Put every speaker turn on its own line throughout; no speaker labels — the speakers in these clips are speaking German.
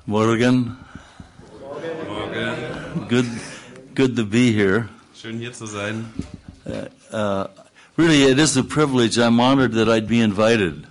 Morgen.
Morgen.
Good to be here.
Schön hier zu sein.
Really, it is a privilege. I'm honored that I'd be invited.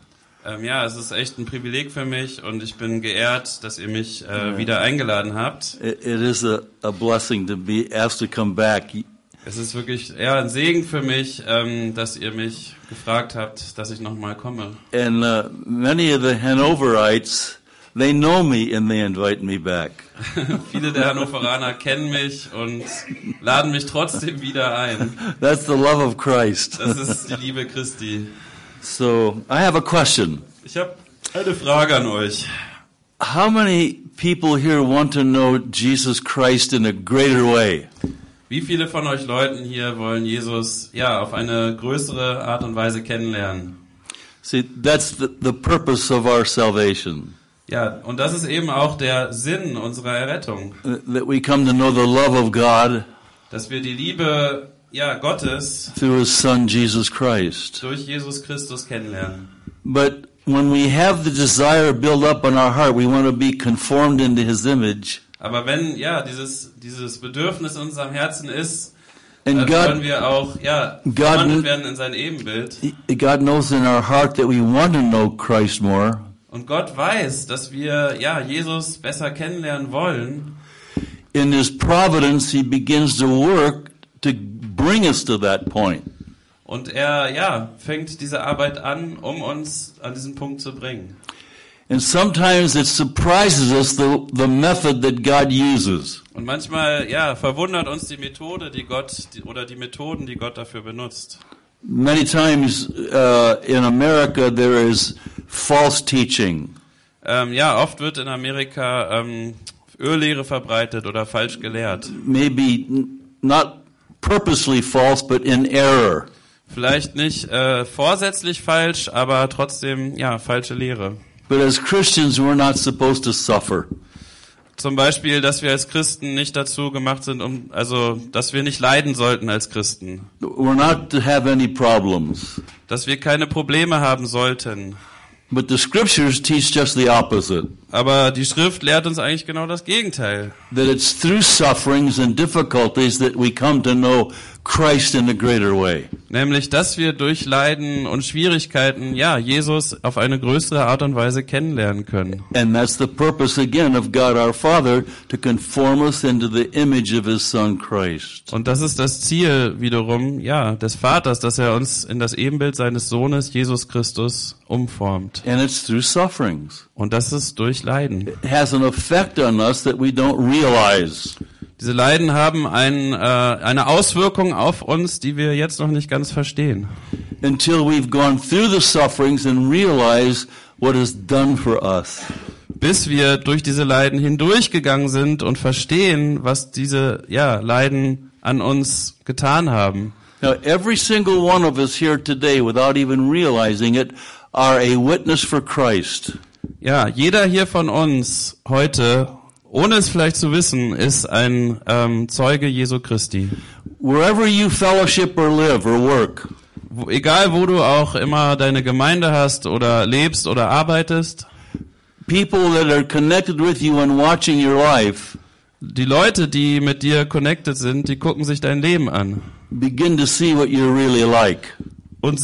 Ja, es ist echt ein Privileg für mich und ich bin geehrt, dass ihr mich wieder eingeladen habt.
It is a blessing to be asked to come back.
Es ist wirklich ein Segen für mich, dass ihr mich gefragt habt, dass ich nochmal komme.
And many of the Hanoverites, they know me and they invite me back.
Viele der Hannoveraner kennen mich und laden mich trotzdem wieder ein.
That's the love of Christ.
Das ist die Liebe Christi.
So, I have a question.
Ich habe eine Frage an euch.
How many people here want to know Jesus Christ in a greater way?
Wie viele von euch Leuten hier wollen Jesus auf eine größere Art und Weise kennenlernen?
See, that's the purpose of our salvation.
Ja, und das ist eben auch der Sinn unserer Errettung.
That we come to know the love of God
Dass wir die Liebe Gottes
through His Son Jesus Christ.
durch Jesus Christus kennenlernen.
But when we have the desire built up in our heart, we want to be conformed into His image.
Aber wenn dieses Bedürfnis in unserem Herzen ist,
And
dann
God-
wollen wir auch verwandelt werden in sein Ebenbild.
God knows in our heart that we want to know Christ more.
Und Gott weiß, dass wir Jesus besser kennenlernen wollen.
In His providence, He begins to work to bring us to that point.
Und er fängt diese Arbeit an, um uns an diesen Punkt zu bringen.
And sometimes it surprises us the method that God uses.
Und manchmal verwundert uns die Methode, die Methoden, die Gott dafür benutzt.
Many times in America there is false teaching.
Oft wird in Amerika Irrlehre verbreitet oder falsch gelehrt.
Maybe not purposely false, but in error.
Vielleicht nicht vorsätzlich falsch, aber trotzdem falsche Lehre.
But as Christians, we're not supposed to suffer.
Zum Beispiel, dass wir als Christen nicht dazu gemacht sind, dass wir nicht leiden sollten als Christen.
We're not to have any problems.
Dass wir keine Probleme haben sollten.
But the scriptures teach just the opposite.
Aber die Schrift lehrt uns eigentlich genau das Gegenteil.
That it's through sufferings and difficulties that we come to know Christ in a greater way.
Nämlich, dass wir durch Leiden und Schwierigkeiten, Jesus auf eine größere Art und Weise kennenlernen können.
And that's the purpose again of God our Father, to conform us into the image of His Son Christ.
Und das ist das Ziel wiederum, des Vaters, dass er uns in das Ebenbild seines Sohnes, Jesus Christus, umformt.
And it's through sufferings.
Und das ist durch Leiden.
It has an effect on us that we don't realize.
Diese Leiden haben eine Auswirkung auf uns, die wir jetzt noch nicht ganz verstehen.
Until we've gone through the sufferings and realize what is done for us.
Bis wir durch diese Leiden hindurchgegangen sind und verstehen, was diese Leiden an uns getan haben.
Now, every single one of us here today, without even realizing it, are a witness for Christ.
Jeder hier von uns heute, ohne es vielleicht zu wissen, ist ein Zeuge Jesu Christi.
Wherever you fellowship or live or work,
Egal, wo du auch immer deine Gemeinde hast oder lebst oder arbeitest,
people that are connected with you and watching your life
die Leute, die mit dir connected sind, die gucken sich dein Leben an
begin to see what you're really like.
und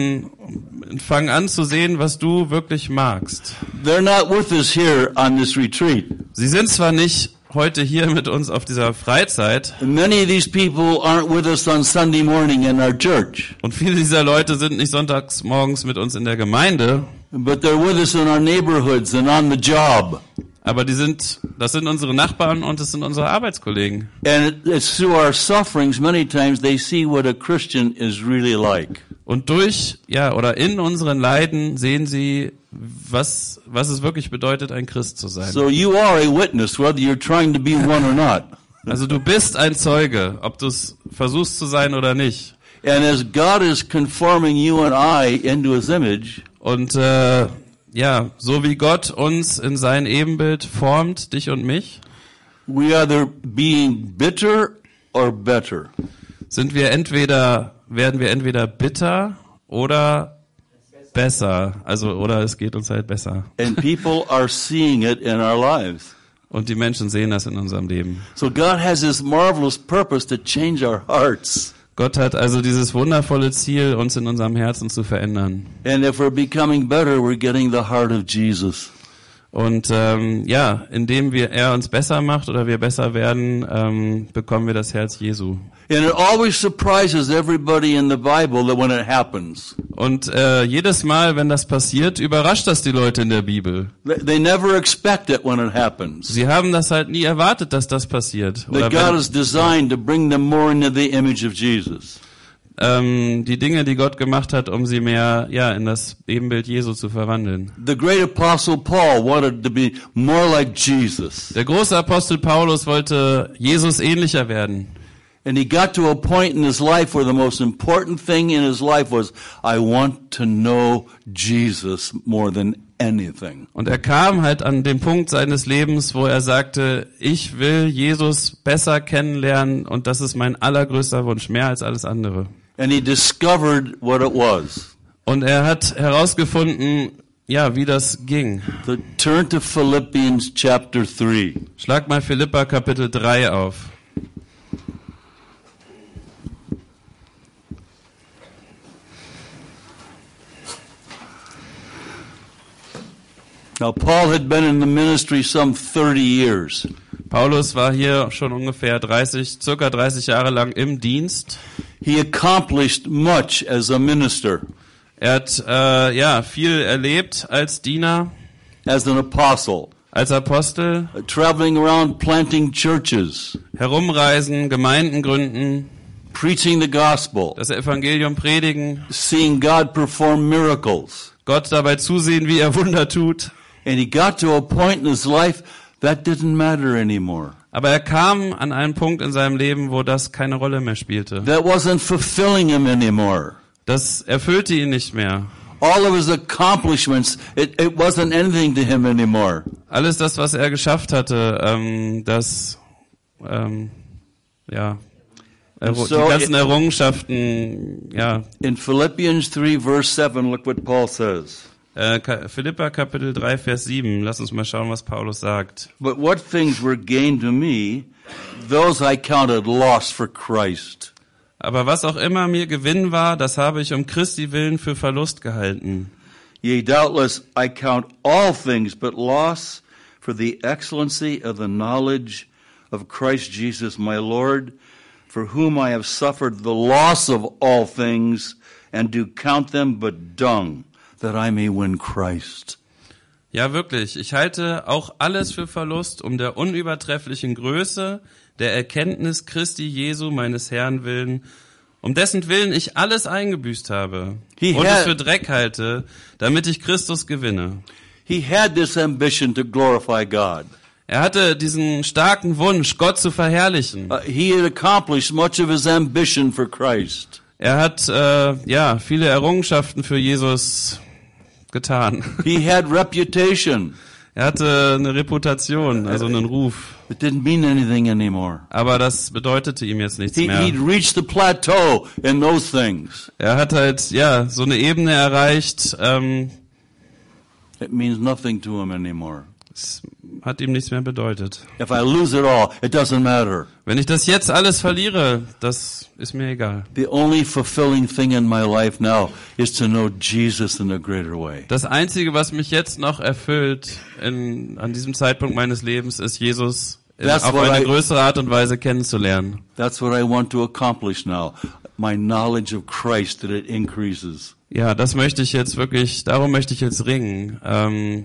fangen an zu sehen, was du wirklich magst.
They're not with us here on this retreat.
Sie sind zwar nicht heute hier mit uns auf dieser Freizeit,
Many of these people aren't with us on Sunday morning in our church,
und viele dieser Leute sind nicht sonntags morgens mit uns in der Gemeinde,
but they're with us in our neighborhoods and on the job.
aber das sind unsere Nachbarn und das sind unsere Arbeitskollegen.
And it's through our sufferings many times they see what a Christian is really like.
Und in unseren Leiden sehen sie, was es wirklich bedeutet, ein Christ zu sein.
So you are a witness, whether you're trying to be one or not.
Also du bist ein Zeuge, ob du es versuchst zu sein oder nicht.
And as God is conforming you and I into His image,
Und so wie Gott uns in sein Ebenbild formt, dich und mich,
we either being bitter or better.
werden wir entweder bitter oder besser. Also, oder es geht uns halt besser.
And people are seeing it in our lives.
Und die Menschen sehen das in unserem Leben.
So God has this marvelous purpose to change our hearts.
Gott hat also dieses wundervolle Ziel, uns in unserem Herzen zu verändern.
And if we're becoming better, we're getting the heart of Jesus.
Und indem er uns besser macht oder wir besser werden, bekommen wir das Herz Jesu.
And it always surprises everybody in the Bible that when it happens.
Und jedes Mal, wenn das passiert, überrascht das die Leute in der Bibel.
They never expect it when it happens.
Sie haben das halt nie erwartet, dass das passiert. Oder
That God is designed to bring them more into the image of Jesus.
die Dinge, die Gott gemacht hat, um sie mehr in das Ebenbild Jesu zu verwandeln.
The great apostle Paul wanted to be more like Jesus.
Der große Apostel Paulus wollte Jesus ähnlicher werden.
And he got to a point in his life where the most important thing in his life was, I want to know Jesus more than anything.
Und er kam halt an den Punkt seines Lebens, wo er sagte, ich will Jesus besser kennenlernen und das ist mein allergrößter Wunsch, mehr als alles andere.
And he discovered what it was.
Und er hat herausgefunden, wie das ging.
So turn to Philippians chapter 3.
Schlag mal Philipper Kapitel 3 auf.
Now Paul had been in the ministry some 30 years.
Paulus war hier schon ungefähr circa 30 Jahre lang im Dienst.
He accomplished much as a minister,
Er hat viel erlebt als Diener,
as an apostle,
als Apostel,
traveling around planting churches,
herumreisen, Gemeinden gründen,
preaching the gospel,
das Evangelium predigen,
seeing God perform miracles.
Gott dabei zusehen, wie er Wunder tut.
And he got to a point in his life that didn't matter anymore.
Aber er kam an einen Punkt in seinem Leben, wo das keine Rolle mehr spielte.
That wasn't fulfilling him anymore.
Das erfüllte ihn nicht mehr.
All of his accomplishments, it wasn't anything to him anymore.
Alles das, was er geschafft hatte, die ganzen Errungenschaften,
In Philippians 3 verse 7, look what Paul says.
Philipper Kapitel 3, Vers 7. Lass uns mal schauen, was Paulus sagt.
But what things were gain to me, those I counted loss for Christ.
Aber was auch immer mir Gewinn war, das habe ich um Christi willen für Verlust gehalten.
Yea, doubtless I count all things but loss for the excellency of the knowledge of Christ Jesus my Lord, for whom I have suffered the loss of all things, and do count them but dung, that I may win Christ.
Ja, wirklich. Ich halte auch alles für Verlust um der unübertrefflichen Größe der Erkenntnis Christi Jesu, meines Herrn willen, um dessen Willen ich alles eingebüßt habe und es für Dreck halte, damit ich Christus gewinne.
He had this ambition to glorify God.
Er hatte diesen starken Wunsch, Gott zu verherrlichen.
He had accomplished much of his ambition for Christ.
Er hat viele Errungenschaften für Jesus getan.
He had reputation.
Er hatte eine Reputation, also einen Ruf.
It didn't mean anything anymore.
Aber das bedeutete ihm jetzt nichts mehr.
He'd reached the plateau in those things.
Er hat halt so eine Ebene erreicht.
It means nothing to him anymore.
Es hat ihm nichts mehr bedeutet.
If I lose it all, it doesn't matter.
Wenn ich das jetzt alles verliere, das ist mir egal.
The only fulfilling thing in my life now is to know Jesus in a greater way.
Das Einzige, was mich jetzt noch erfüllt an diesem Zeitpunkt meines Lebens, ist Jesus auf eine größere Art und Weise kennenzulernen.
That's what I want to accomplish now. My knowledge of Christ, that it increases.
Ja, das möchte ich jetzt wirklich, darum möchte ich jetzt ringen.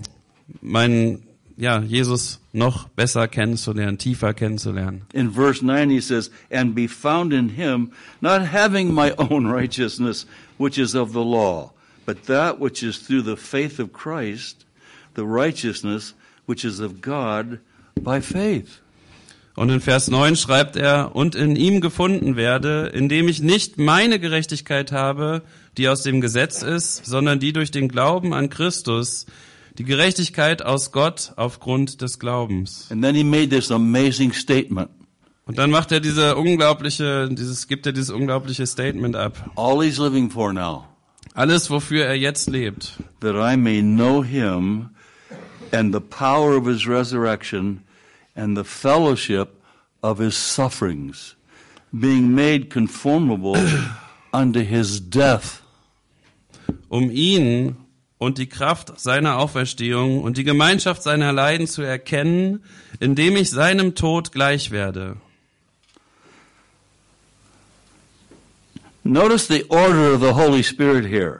Jesus noch besser kennenzulernen, tiefer kennenzulernen.
In verse 9 he says, and be found in him, not having my own righteousness, which is of the law, but that which is through the faith of Christ, the righteousness which is of God by faith.
Und in Vers 9 schreibt er, und in ihm gefunden werde, indem ich nicht meine Gerechtigkeit habe, die aus dem Gesetz ist, sondern die durch den Glauben an Christus, die Gerechtigkeit aus Gott aufgrund des Glaubens.
And then he made this amazing statement.
Und dann macht er gibt er dieses unglaubliche Statement ab.
All he's living for now
Alles, wofür er jetzt lebt,
that I may know him and the power of his resurrection and the fellowship of his sufferings, being made conformable unto his death.
um ihn und die Kraft seiner Auferstehung und die Gemeinschaft seiner Leiden zu erkennen, indem ich seinem Tod gleich werde.
Notice the order of the Holy Spirit here.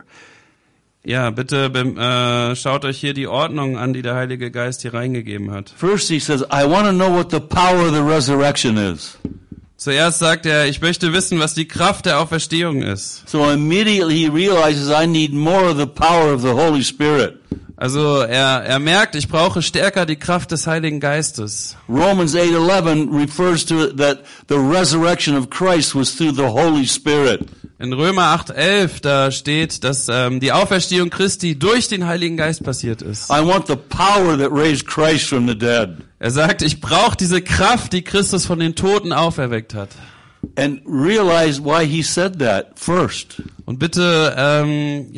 Ja, bitte schaut euch hier die Ordnung an, die der Heilige Geist hier reingegeben hat.
First he says, I want to know what the power of the resurrection is.
Zuerst sagt er, ich möchte wissen, was die Kraft der Auferstehung ist.
So immediately he realizes I need more of the power of the Holy Spirit.
Also er merkt, ich brauche stärker die Kraft des Heiligen Geistes.
Romans 8:11 refers to it that the resurrection of Christ was through the Holy Spirit.
In Römer 8,11, da steht, dass die Auferstehung Christi durch den Heiligen Geist passiert ist.
I want the power that raised Christ from the dead.
Er sagt, ich brauche diese Kraft, die Christus von den Toten auferweckt hat.
And realize why he said that first.
Und bitte,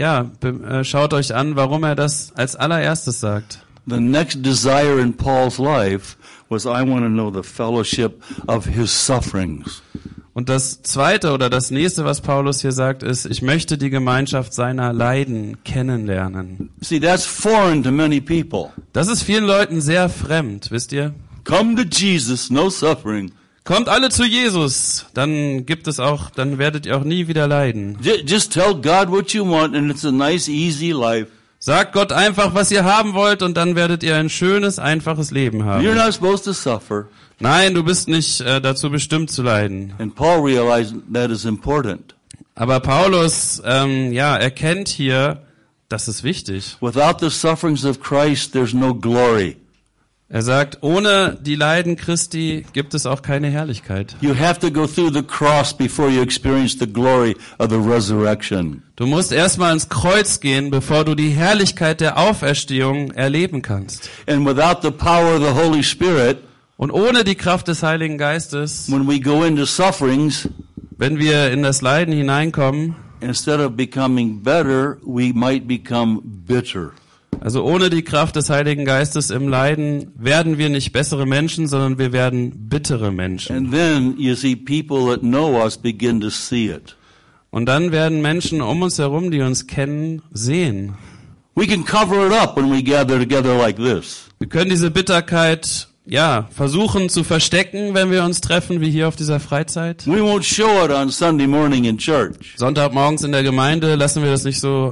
schaut euch an, warum er das als allererstes sagt.
The next desire in Paul's life was, I want to know the fellowship of his sufferings.
Und das zweite oder das nächste, was Paulus hier sagt, ist, ich möchte die Gemeinschaft seiner Leiden kennenlernen.
See, that's foreign to many people.
Das ist vielen Leuten sehr fremd, wisst ihr?
Come to Jesus, no suffering.
Kommt alle zu Jesus, dann werdet ihr auch nie wieder leiden.
Just tell God what you want and it's a nice, easy life.
Sagt Gott einfach, was ihr haben wollt und dann werdet ihr ein schönes, einfaches Leben haben.
You're not supposed to suffer.
Nein, du bist nicht dazu bestimmt zu leiden.
And Paul realized that is important.
Aber Paulus erkennt hier, das ist wichtig.
Without the sufferings of Christ, there's no glory.
Er sagt, ohne die Leiden Christi gibt es auch keine Herrlichkeit.
You have to go through the cross before you experience the glory of the resurrection.
Du musst erstmal ans Kreuz gehen, bevor du die Herrlichkeit der Auferstehung erleben kannst.
And without the power of the Holy Spirit,
und ohne die Kraft des Heiligen Geistes,
when we go into sufferings,
wenn wir in das Leiden hineinkommen,
instead of becoming better, we might become bitter.
Also ohne die Kraft des Heiligen Geistes im Leiden werden wir nicht bessere Menschen, sondern wir werden bittere Menschen.
And then you see people that know us begin to see it.
Und dann werden Menschen um uns herum, die uns kennen, sehen.
We can cover it up when we gather together like this.
Wir können diese Bitterkeit versuchen zu verstecken, wenn wir uns treffen, wie hier auf dieser Freizeit.
We won't show it on Sunday morning in church.
Sonntagmorgens in der Gemeinde lassen wir das nicht so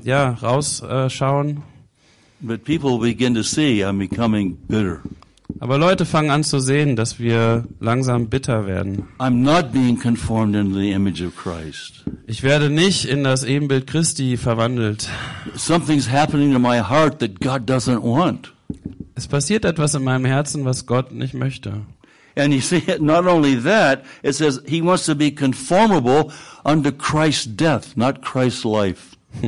rausschauen.
But people begin to see I'm becoming bitter.
Aber Leute fangen an zu sehen, dass wir langsam bitter werden.
I'm not being conformed into the image of Christ.
Ich werde nicht in das Ebenbild Christi verwandelt.
Something's happening to my heart that God doesn't want.
Es passiert etwas in meinem Herzen, was Gott nicht möchte.
And you see, not only that, it says he wants to be conformable unto Christ's death, not Christ's life.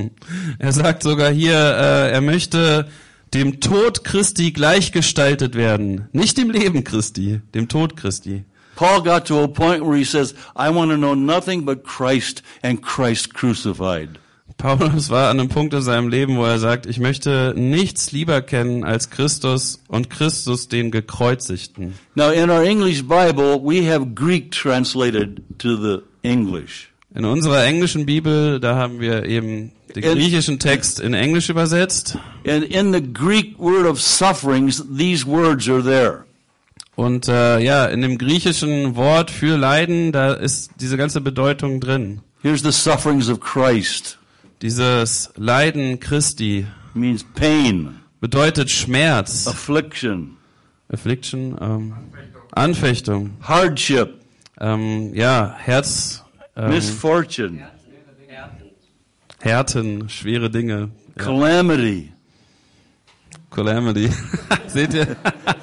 Er sagt sogar hier, er möchte dem Tod Christi gleichgestaltet werden. Nicht dem Leben Christi, dem Tod Christi.
Paul got to a point where he says, I want to know nothing but Christ and Christ crucified.
Paulus war an einem Punkt in seinem Leben, wo er sagt, ich möchte nichts lieber kennen als Christus und Christus den Gekreuzigten.
Now in our English Bible, we have Greek translated to the English.
In unserer englischen Bibel, da haben wir eben den griechischen Text in Englisch übersetzt.
And in the Greek word of sufferings, these words are there.
Und in dem griechischen Wort für Leiden, da ist diese ganze Bedeutung drin.
Here's the sufferings of Christ.
Dieses Leiden Christi
means pain,
bedeutet Schmerz,
affliction,
Anfechtung,
hardship, misfortune,
Härten, schwere Dinge,
calamity,
seht ihr?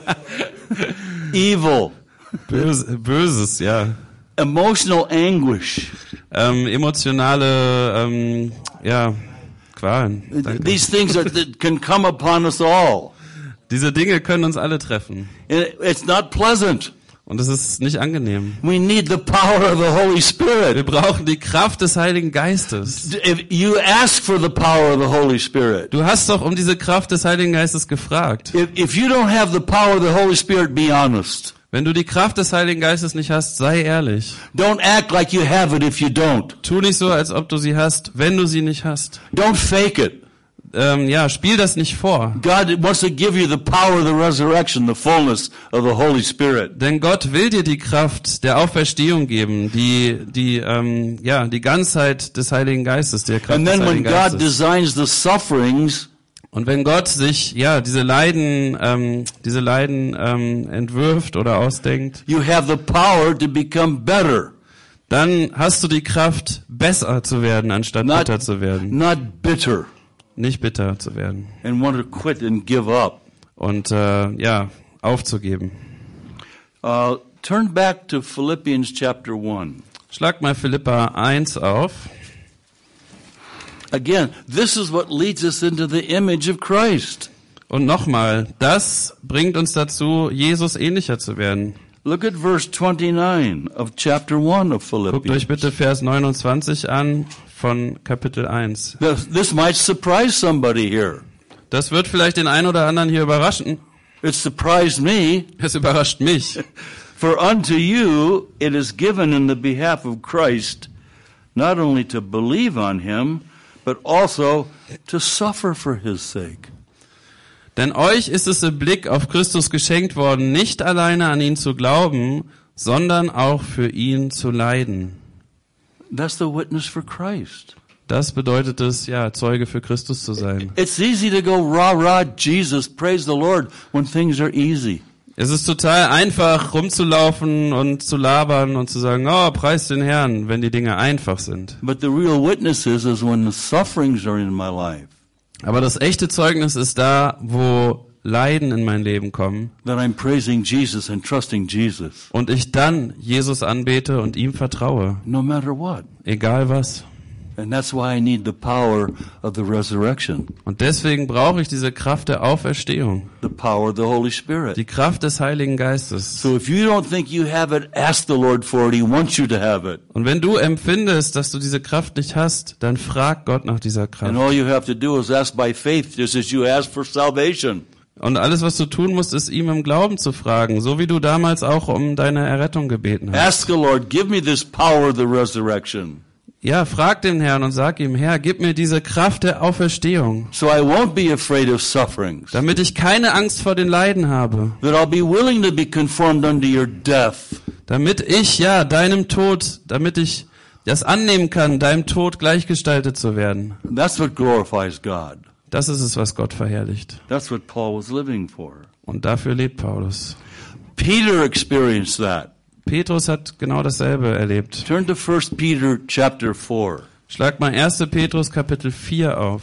Evil,
Böses, ja.
Emotional anguish,
emotionale, Qualen. Danke.
These things that can come upon us all.
Diese Dinge können uns alle treffen.
It's not pleasant.
Und es ist nicht angenehm.
We need the power of the Holy
Wir
Spirit.
brauchen die Kraft des Heiligen Geistes.
If you ask for the power of the Holy Spirit.
Du hast doch um diese Kraft des Heiligen Geistes gefragt.
If you don't have the power of the Holy Spirit, be honest.
Wenn du die Kraft des Heiligen Geistes nicht hast, sei ehrlich.
Don't act like you have it if you don't.
Tu nicht so, als ob du sie hast, wenn du sie nicht hast.
Don't fake it.
Spiel das nicht vor.
God wants to give you the power of the resurrection, the fullness of the Holy Spirit.
Denn Gott will dir die Kraft der Auferstehung geben, die Ganzheit des Heiligen Geistes, der Kraft
And
des
then when
Heiligen
God
Geistes.
designs the sufferings,
Und wenn Gott sich diese Leiden entwirft oder ausdenkt,
you have the power to become better,
dann hast du die Kraft, besser zu werden, anstatt bitter zu werden,
not bitter,
nicht bitter zu werden
and want to quit and give up.
und aufzugeben.
Turn back to Philippians chapter 1.
Schlag mal Philippa 1 auf.
Again, this is what leads us into the image of Christ.
Und nochmal, das bringt uns dazu, Jesus ähnlicher zu werden.
Look at verse 29 of chapter 1 of
Guckt euch
Philippians.
bitte Vers 29 an von Kapitel 1.
This might surprise somebody here.
Das wird vielleicht den einen oder anderen hier überraschen.
It surprised me.
Es überrascht mich.
For unto you it is given in the behalf of Christ not only to believe on him, but also to suffer for his sake.
Denn euch ist es im Blick auf Christus geschenkt worden, nicht alleine an ihn zu glauben, sondern auch für ihn zu leiden.
That's the witness for Christ.
Das bedeutet es, Zeuge für Christus zu sein.
It's easy to go rah rah Jesus, praise the Lord when things are easy.
Es ist total einfach, rumzulaufen und zu labern und zu sagen, oh, preis den Herrn, wenn die Dinge einfach sind.
But the real witness is when the sufferings are in my life,
Aber das echte Zeugnis ist da, wo Leiden in mein Leben kommen
that I'm praising Jesus and trusting Jesus,
und ich dann Jesus anbete und ihm vertraue,
no matter what.
egal was.
And that's why I need the power of the resurrection,
Und deswegen brauche ich diese Kraft der Auferstehung,
the power of the Holy Spirit.
die Kraft des Heiligen Geistes.
So if you don't think you have it, ask the Lord for it. He wants you to have it.
Und wenn du empfindest, dass du diese Kraft nicht hast, dann frag Gott nach dieser
And
Kraft.
all you have to do is ask by faith, just as you ask for salvation.
Und alles, was du tun musst, ist ihm im Glauben zu fragen, so wie du damals auch um deine Errettung gebeten hast.
Ask the Lord, give me this power of the resurrection,
Ja, frag den Herrn und sag ihm, Herr, gib mir diese Kraft der Auferstehung,
so I won't be afraid of sufferings,
damit ich keine Angst vor den Leiden habe,
that I'll be willing to be conformed unto your death,
damit ich, deinem Tod, damit ich das annehmen kann, deinem Tod gleichgestaltet zu werden.
That's what glorifies God.
Das ist es, was Gott verherrlicht.
That's what Paul was living for.
Und dafür lebt Paulus.
Peter experienced that.
Petrus hat genau dasselbe erlebt.
Turn to 1 Peter chapter 4.
Schlag mal 1. Petrus Kapitel 4 auf.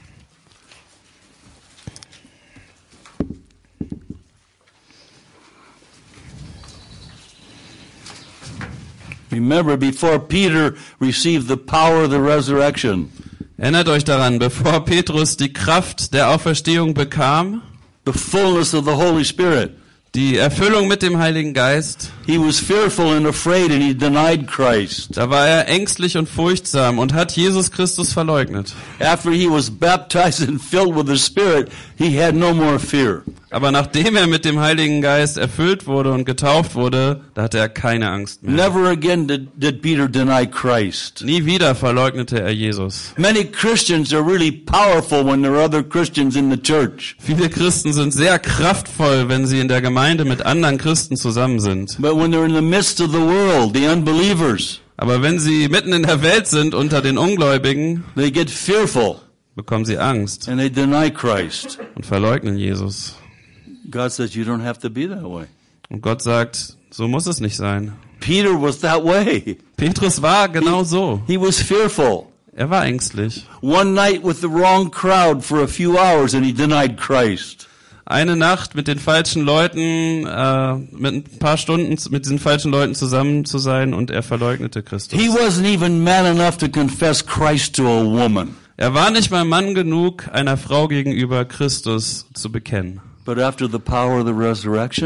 Remember, before Peter received the power of the resurrection,
Erinnert euch daran, bevor Petrus die Kraft der Auferstehung bekam,
the fullness of the Holy Spirit,
die Erfüllung mit dem Heiligen Geist,
he was fearful and afraid and he denied Christ.
da war er ängstlich und furchtsam und hat Jesus Christus verleugnet.
After he was baptized and filled with the Spirit, he had no more fear.
Aber nachdem er mit dem Heiligen Geist erfüllt wurde und getauft wurde, da hatte er keine Angst mehr.
Never again did Peter deny Christ.
Nie wieder verleugnete er Jesus.
Many Christians are really powerful when there are other Christians in the church.
Viele Christen sind sehr kraftvoll, wenn sie in der Gemeinde mit anderen Christen zusammen sind.
But when they're in the midst of the world, the unbelievers,
Aber wenn sie mitten in der Welt sind unter den Ungläubigen,
they get fearful
bekommen sie Angst
and they deny Christ.
und verleugnen Jesus.
God says you don't have to be that way.
Und Gott sagt, so muss es nicht sein.
Peter was that way.
Petrus war genau so.
He was fearful.
Er war ängstlich.
One night with the wrong crowd for a few hours and he denied Christ.
Eine Nacht mit den falschen Leuten, mit ein paar Stunden mit diesen falschen Leuten zusammen zu sein und er verleugnete Christus.
He wasn't even man enough to confess Christ to a woman.
Er war nicht mal Mann genug, einer Frau gegenüber Christus zu bekennen.
But after the power of the resurrection,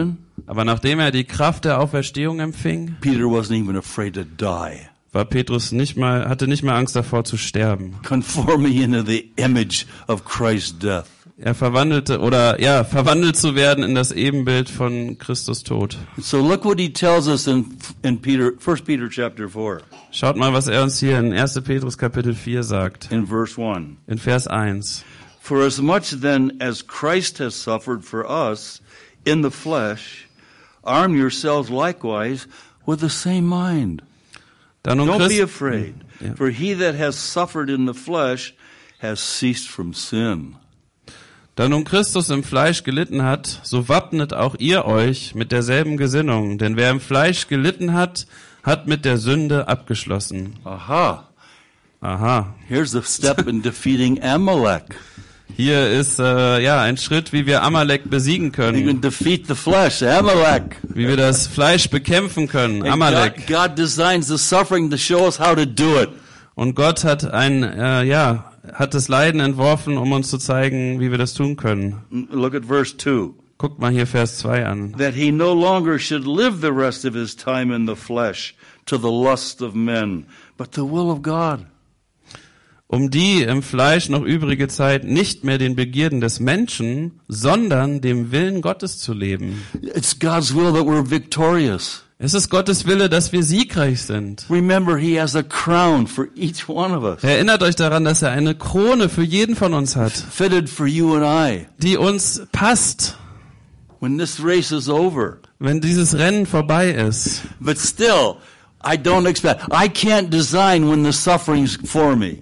Aber nachdem er die Kraft der Auferstehung empfing,
Peter wasn't even afraid to die.
war Petrus hatte nicht mal Angst davor zu sterben.
Conform me into the image of Christ's death.
Er verwandelt zu werden in das Ebenbild von Christus Tod.
So look what he tells us in 1 Peter chapter 4.
Schaut mal, was er uns hier in 1. Petrus Kapitel 4 sagt.
In verse 1.
In Vers 1.
For as much then as Christ has suffered for us in the flesh, arm yourselves likewise with the same mind. Don't be afraid, for he that has suffered in the flesh has ceased from sin.
Da nun Christus im Fleisch gelitten hat, so wappnet auch ihr euch mit derselben Gesinnung. Denn wer im Fleisch gelitten hat, hat mit der Sünde abgeschlossen.
Aha. Here's a step in defeating Amalek.
Hier ist ein Schritt, wie wir Amalek besiegen
You
können.
can defeat the flesh, Amalek.
Wie wir das Fleisch bekämpfen können. Amalek.
God designs the suffering to show us how to do it.
Und Gott hat hat das Leiden entworfen, um uns zu zeigen, wie wir das tun können.
Look at verse 2.
Guckt mal hier Vers 2 an.
That he no longer should live the rest of his time in the flesh to the lust of men, but the will of God.
Um die im Fleisch noch übrige Zeit nicht mehr den Begierden des Menschen, sondern dem Willen Gottes zu leben.
It's God's will that we're victorious.
Es ist Gottes Wille, dass wir siegreich sind.
Remember, he has a crown for each one of us.
Erinnert euch daran, dass er eine Krone für jeden von uns hat,
Fitted for you and I.
die uns passt,
When this race is over.
wenn dieses Rennen vorbei ist.
But still, I can't design when the suffering's for me.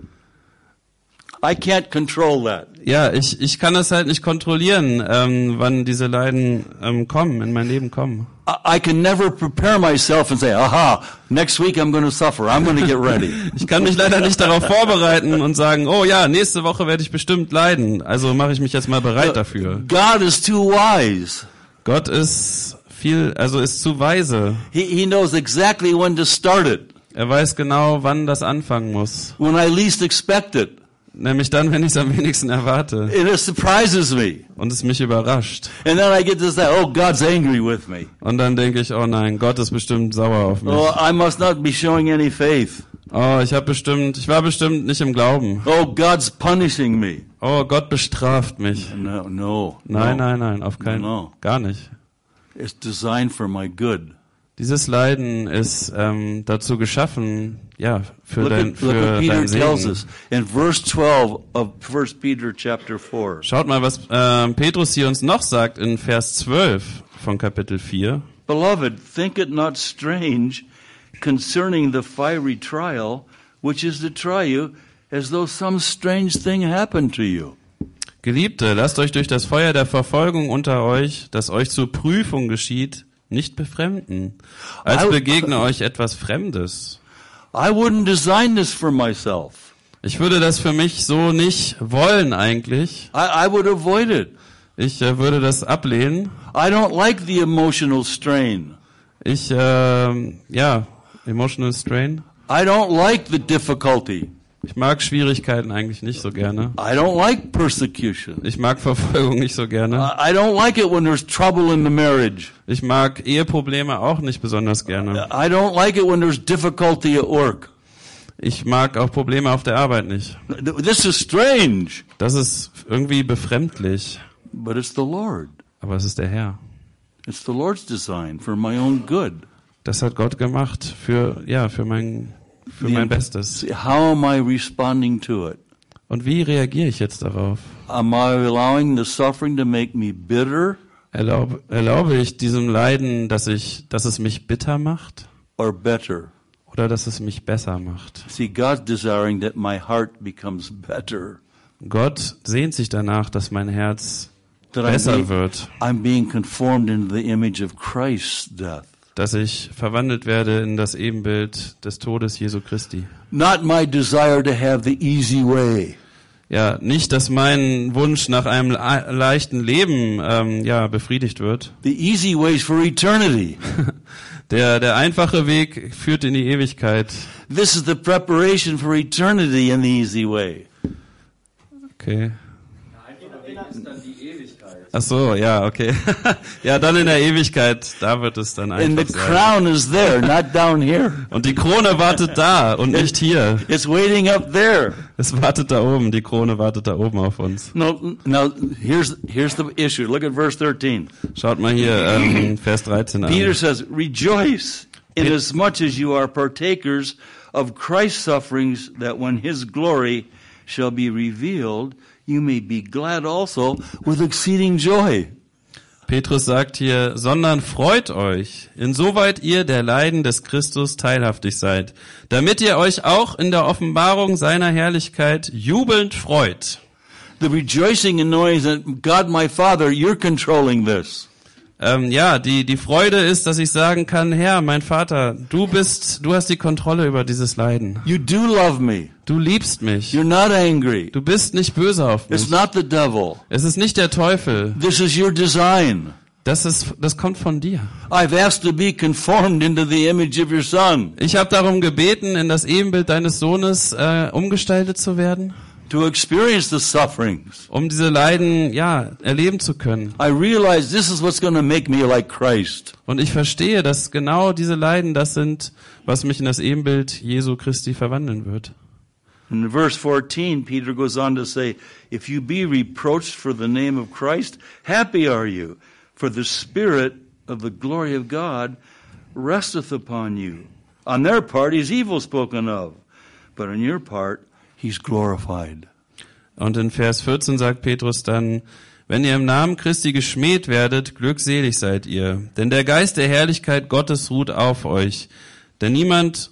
I can't control that.
Ja, ich kann das halt nicht kontrollieren, wann diese Leiden in mein Leben kommen.
I can never prepare myself and say, aha, next week I'm going to suffer. I'm going to get ready.
Ich kann mich leider nicht darauf vorbereiten und sagen, oh ja, nächste Woche werde ich bestimmt leiden. Also mache ich mich jetzt mal bereit dafür.
God is too wise.
Gott ist zu weise.
He knows exactly when to start it.
Er weiß genau, wann das anfangen muss.
When I least expect it.
Nämlich dann, wenn ich es am wenigsten erwarte.
And it surprises me.
Und es mich überrascht.
And then I get to say, oh, God's angry with me.
Und dann denke ich, oh nein, Gott ist bestimmt sauer auf mich.
Oh, I must not be showing any faith.
Oh, ich war bestimmt nicht im Glauben.
Oh, God's punishing me.
Oh, Gott bestraft mich.
No.
Nein, auf keinen Fall. Gar nicht.
It's designed for my good.
Dieses Leiden ist dazu geschaffen, für dein
Peter tells
Segen.
us in verse 12 of 1 Peter chapter 4.
Schaut mal, was Petrus hier uns noch sagt in Vers 12 von Kapitel 4.
Beloved, think it not strange concerning the fiery trial, which is to try you, as though some strange thing happened to you.
Geliebte, lasst euch durch das Feuer der Verfolgung unter euch, das euch zur Prüfung geschieht, nicht befremden, als begegne euch etwas Fremdes.
I wouldn't design this for myself.
Ich würde das für mich so nicht wollen eigentlich.
I would avoid it.
Ich würde das ablehnen.
I don't like the emotional strain.
Emotional strain.
I don't like the difficulty.
Ich mag Schwierigkeiten eigentlich nicht so gerne.
I don't like persecution.
Ich mag Verfolgung nicht so gerne.
I don't like it when there's trouble in the marriage.
Ich mag Eheprobleme auch nicht besonders gerne.
I don't like it when there's difficulty at work.
Ich mag auch Probleme auf der Arbeit nicht.
This is strange.
Das ist irgendwie befremdlich.
But it's the Lord.
Aber es ist der Herr.
It's the Lord's design for my own good.
Das hat Gott gemacht für mein Bestes.
How am I responding to it?
Und wie reagiere ich jetzt darauf?
Am I allowing the suffering to make me bitter?
Erlaube ich diesem Leiden, dass es mich bitter macht?
Or better?
Oder dass es mich besser macht?
See, God's desiring that my heart becomes better.
Gott sehnt sich danach, dass mein Herz besser wird.
I'm being conformed into the image of Christ's death.
Dass ich verwandelt werde in das Ebenbild des Todes Jesu Christi.
Not my desire to have the easy way.
Ja, nicht, dass mein Wunsch nach einem leichten Leben befriedigt wird.
The easy way is for eternity.
Der einfache Weg führt in die Ewigkeit.
This is the preparation for eternity in the easy way.
Okay. Ach so, ja, okay. Ja, dann in der Ewigkeit, da wird es dann
And
einfach
the
sein.
crown is there, not down here.
Und die Krone wartet da und nicht hier.
It's waiting up there.
Es wartet da oben, die Krone wartet da oben auf uns.
No, now here's the issue. Look at verse 13.
Schaut mal hier Vers 13
Peter
an.
says, "Rejoice inasmuch as you are partakers of Christ's sufferings, that when his glory shall be revealed, you may be glad also with exceeding joy."
Petrus sagt hier, sondern freut euch, insoweit ihr der Leiden des Christus teilhaftig seid, damit ihr euch auch in der Offenbarung seiner Herrlichkeit jubelnd freut.
The rejoicing and knowing that God my Father, you're controlling this.
Ja, die Freude ist, dass ich sagen kann, Herr, mein Vater, du hast die Kontrolle über dieses Leiden.
You do love me.
Du liebst mich.
You're not angry.
Du bist nicht böse auf
It's
mich.
not the devil.
Es ist nicht der Teufel.
This is your design.
Das kommt von dir.
I've asked to be conformed into the image of your Son,
Ich habe darum gebeten, in das Ebenbild deines Sohnes umgestaltet zu werden,
to experience the sufferings.
um diese Leiden, erleben zu können.
I realize this is what's going to make me like Christ.
Und ich verstehe, dass genau diese Leiden das sind, was mich in das Ebenbild Jesu Christi verwandeln wird.
In verse 14, Peter goes on to say, "If you be reproached for the name of Christ, happy are you, for the Spirit of the glory of God resteth upon you. On their part he's evil spoken of, but on your part he's glorified."
Und in Vers 14 sagt Petrus dann, wenn ihr im Namen Christi geschmäht werdet, glückselig seid ihr. Denn der Geist der Herrlichkeit Gottes ruht auf euch. Denn niemand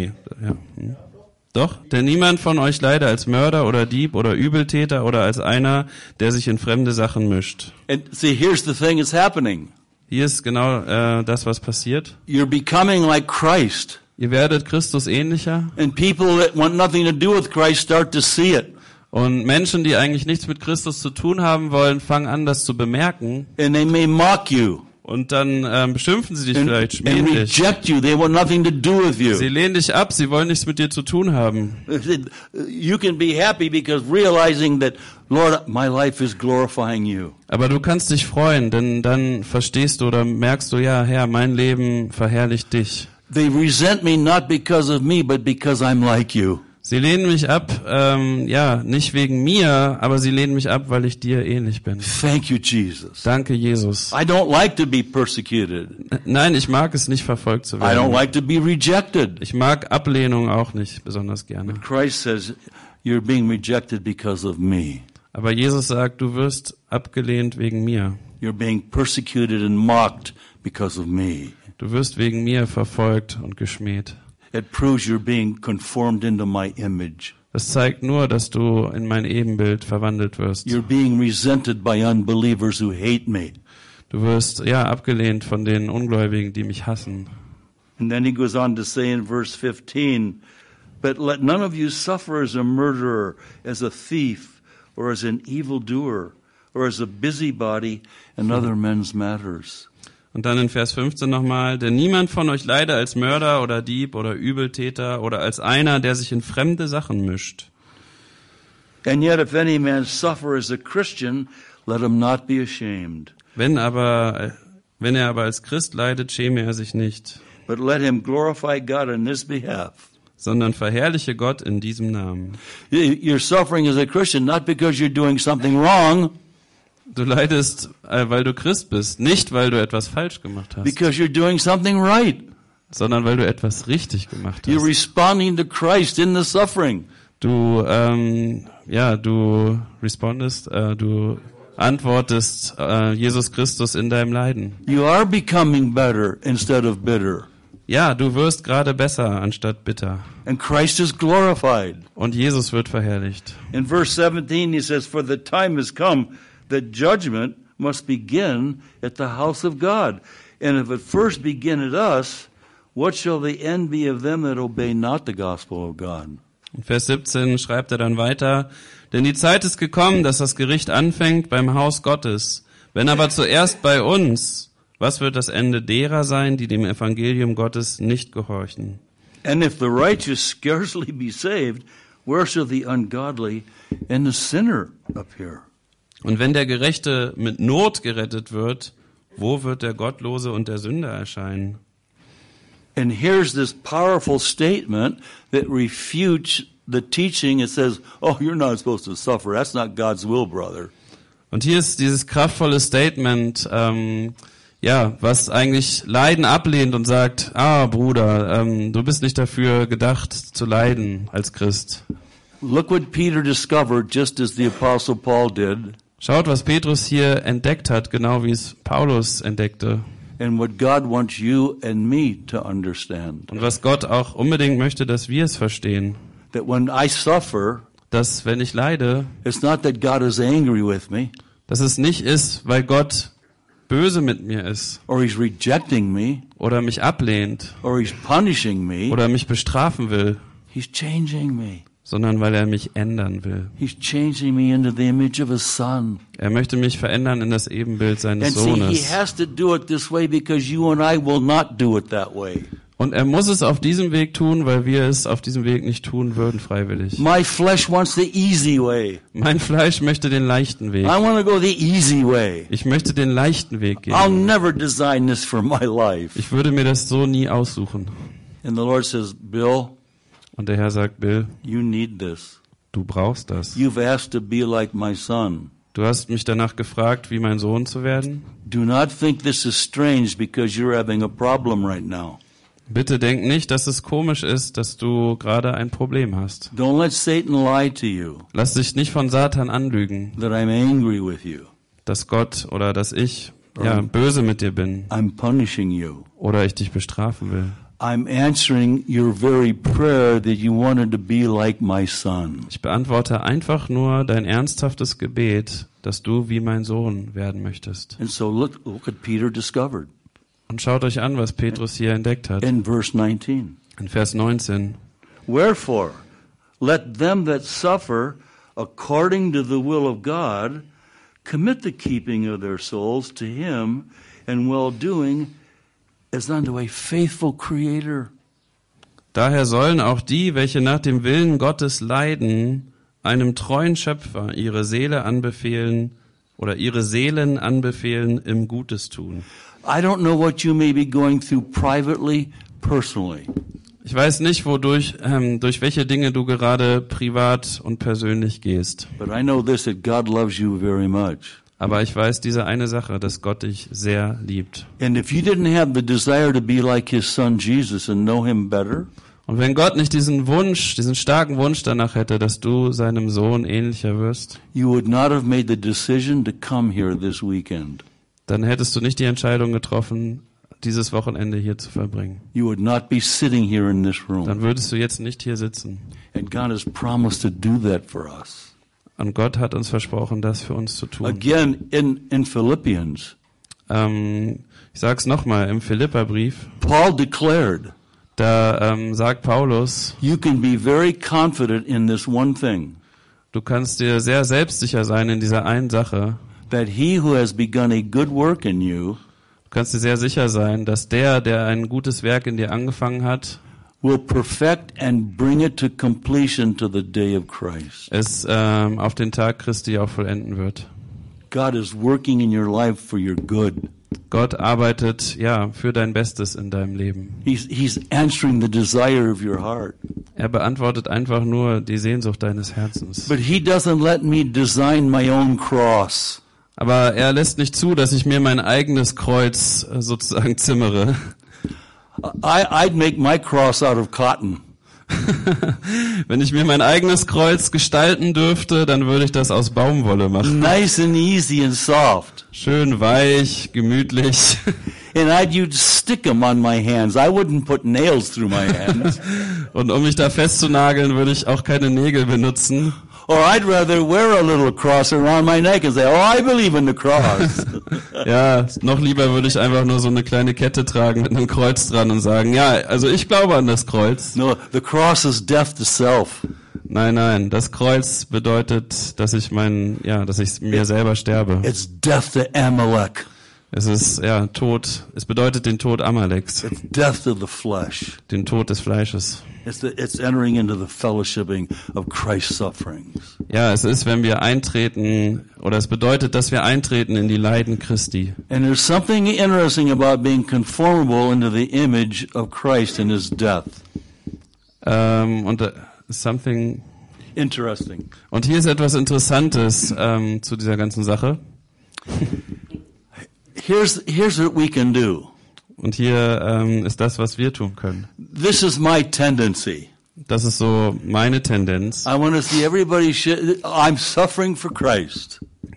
von euch leide als Mörder oder Dieb oder Übeltäter oder als einer, der sich in fremde Sachen mischt.
And see, here's the thing that's happening.
Hier ist genau das, was passiert.
You're becoming like Christ.
Ihr werdet Christus ähnlicher.
And people that want nothing to do with Christ start to see it.
Und Menschen, die eigentlich nichts mit Christus zu tun haben wollen, fangen an, das zu bemerken.
And they may mock you
Und dann beschimpfen sie dich
and
vielleicht, schmähen dich.
reject you. They want nothing to do with
Sie
you.
lehnen dich ab, sie wollen nichts mit dir zu tun haben.
You can be happy because realizing that, Lord, my life is glorifying you.
Aber du kannst dich freuen, denn dann verstehst du oder merkst du, ja, Herr, mein Leben verherrlicht dich.
They resent me not because of me, but because I'm like you.
Sie lehnen mich ab, nicht wegen mir, aber sie lehnen mich ab, weil ich dir ähnlich bin.
Thank you, Jesus.
Danke, Jesus.
I don't like to be persecuted.
Nein, ich mag es nicht, verfolgt zu
I don't
werden.
like to be rejected.
Ich mag Ablehnung auch nicht besonders gerne.
Christ says, you're being rejected because of me.
Aber Jesus sagt, du wirst abgelehnt wegen mir.
You're being persecuted and mocked because of me.
Du wirst wegen mir verfolgt und geschmäht.
It proves you're being conformed into my image.
Das zeigt nur, dass du in mein Ebenbild verwandelt wirst.
You're being resented by unbelievers who hate me.
Du wirst, abgelehnt von den Ungläubigen, die mich hassen.
And then he goes on to say in verse 15, "But let none of you suffer as a murderer, as a thief, or as an evildoer, or as a busybody in other men's matters."
Und dann in Vers 15 nochmal, denn niemand von euch leide als Mörder oder Dieb oder Übeltäter oder als einer, der sich in fremde Sachen mischt.
And yet if any man suffer as a Christian, let him not be ashamed,
Wenn er aber als Christ leidet, schäme er sich nicht,
but let him glorify God on his behalf.
sondern verherrliche Gott in diesem Namen.
You're suffering as a Christian not because you're doing something wrong,
Du leidest, weil du Christ bist, nicht weil du etwas falsch gemacht hast,
because you're doing something right.
sondern weil du etwas richtig gemacht
You're
hast.
responding to Christ in the suffering.
Du antwortest Jesus Christus in deinem Leiden.
You are becoming better instead of bitter.
Ja, du wirst gerade besser anstatt bitter.
And Christ is glorified.
Und Jesus wird verherrlicht.
In verse 17 he says, "For the time has come that judgment must begin at the house of God. And if it first begin at us, what shall the end be of them that obey not the gospel of God?"
In Vers 17 schreibt er dann weiter, denn die Zeit ist gekommen, dass das Gericht anfängt beim Haus Gottes. Wenn aber zuerst bei uns, was wird das Ende derer sein, die dem Evangelium Gottes nicht gehorchen?
And if the righteous scarcely be saved, where shall the ungodly and the sinner appear?
Und wenn der Gerechte mit Not gerettet wird, wo wird der Gottlose und der Sünder erscheinen?
And here's this powerful statement that refutes the teaching. It says, oh, you're not supposed to suffer. That's not God's will, brother.
Und hier ist dieses kraftvolle Statement, was eigentlich Leiden ablehnt und sagt, Bruder, du bist nicht dafür gedacht zu leiden als Christ.
Look what Peter discovered, just as the Apostle Paul did,
Schaut, was Petrus hier entdeckt hat, genau wie es Paulus entdeckte.
and what God wants you and me to understand.
Und was Gott auch unbedingt möchte, dass wir es verstehen.
That when I suffer,
Dass, wenn ich leide,
it's not that God is angry with me,
dass es nicht ist, weil Gott böse mit mir ist
or He's rejecting me,
oder mich ablehnt
or He's punishing me.
oder mich bestrafen will,
He's changing me.
sondern weil er mich ändern will.
He's changing me into the image of His Son.
Er möchte mich verändern in das Ebenbild seines
And see, He
Sohnes.
has to do it this way because you and I will not do it that way.
Und er muss es auf diesem Weg tun, weil wir es auf diesem Weg nicht tun würden freiwillig.
My flesh wants the easy way.
Mein Fleisch möchte den leichten Weg.
I want to go the easy way.
Ich möchte den leichten Weg
I'll
gehen.
never design this for my life.
Ich würde mir das so nie aussuchen.
And the Lord says, Bill,
Und der Herr sagt, Bill,
you need this.
du brauchst das.
You've asked to be like my son.
Du hast mich danach gefragt, wie mein Sohn zu werden.
Do not think this is strange because you're having a problem right now.
Bitte denk nicht, dass es komisch ist, dass du gerade ein Problem hast.
Don't let Satan lie to you
Lass dich nicht von Satan anlügen,
that I'm angry with you.
dass Gott oder dass ich böse mit dir bin
I'm punishing you.
oder ich dich bestrafen will.
I'm answering your very prayer that you wanted to be like my son.
Ich beantworte einfach nur dein ernsthaftes Gebet, dass du wie mein Sohn werden möchtest.
And so look what Peter discovered
Und schaut euch an, was Petrus hier entdeckt hat.
in verse 19.
In Vers 19.
Wherefore, let them that suffer according to the will of God commit the keeping of their souls to Him and well-doing as unto a faithful Creator.
Daher sollen auch die, welche nach dem Willen Gottes leiden, einem treuen Schöpfer ihre Seele anbefehlen oder ihre Seelen anbefehlen im Gutes tun.
I don't know what you may be going through privately, personally.
Ich weiß nicht, durch welche Dinge du gerade privat und persönlich gehst.
But I know this, that God loves you very much.
Aber ich weiß diese eine Sache, dass Gott dich sehr liebt.
And if you didn't have the desire to be like His Son Jesus and know Him better,
Und wenn Gott nicht diesen starken Wunsch danach hätte, dass du seinem Sohn ähnlicher wirst,
you would not have made the decision to come here this weekend.
dann hättest du nicht die Entscheidung getroffen, dieses Wochenende hier zu verbringen.
You would not be sitting here in this room.
Dann würdest du jetzt nicht hier sitzen.
And God has promised to do that for us.
Und Gott hat uns versprochen, das für uns zu tun.
Again, in Philippians,
Ich sag's nochmal, im Philipperbrief,
Paul declared,
da sagt Paulus,
you can be very confident in this one thing,
du kannst dir sehr selbstsicher sein in dieser einen Sache.
that he who has begun a good work in you
Du kannst dir sehr sicher sein, dass der ein gutes Werk in dir angefangen hat,
will perfect and bring it to completion to the day of Christ.
es auf den Tag Christi auch vollenden wird.
God is working in your life for your good.
Gott arbeitet, für dein Bestes in deinem Leben.
He's answering the desire of your heart.
Er beantwortet einfach nur die Sehnsucht deines Herzens.
But he doesn't let me design my own cross.
Aber er lässt nicht zu, dass ich mir mein eigenes Kreuz sozusagen zimmere.
I'd make my cross out of cotton.
Wenn ich mir mein eigenes Kreuz gestalten dürfte, dann würde ich das aus Baumwolle machen.
Nice and easy and soft.
Schön weich, gemütlich.
And you'd stick them on my hands. I wouldn't put nails through my hands.
Und um mich da festzunageln, würde ich auch keine Nägel benutzen.
Or I'd rather wear a little cross around my neck and say, oh, I believe in the cross.
Ja, noch lieber würde ich einfach nur so eine kleine Kette tragen mit einem Kreuz dran und sagen, ja, also ich glaube an das Kreuz.
No, the cross is death to self.
Nein, das Kreuz bedeutet, dass ich mir selber sterbe.
It's death to Amalek.
Es ist, Tod, es bedeutet den Tod Amaleks,
It's death to the flesh.
den Tod des Fleisches.
It's entering into the fellowshipping of Christ's sufferings.
Ja, es ist, wenn wir eintreten, oder es bedeutet, dass wir eintreten in die Leiden Christi.
And there's something interesting about being conformable into the image of Christ in his death.
Something
Interesting.
Und hier ist etwas Interessantes zu dieser ganzen Sache.
Here's what we can do.
Und hier ist das, was wir tun können.
This is my tendency.
Das ist so meine Tendenz.
I want to see everybody. I'm suffering for Christ.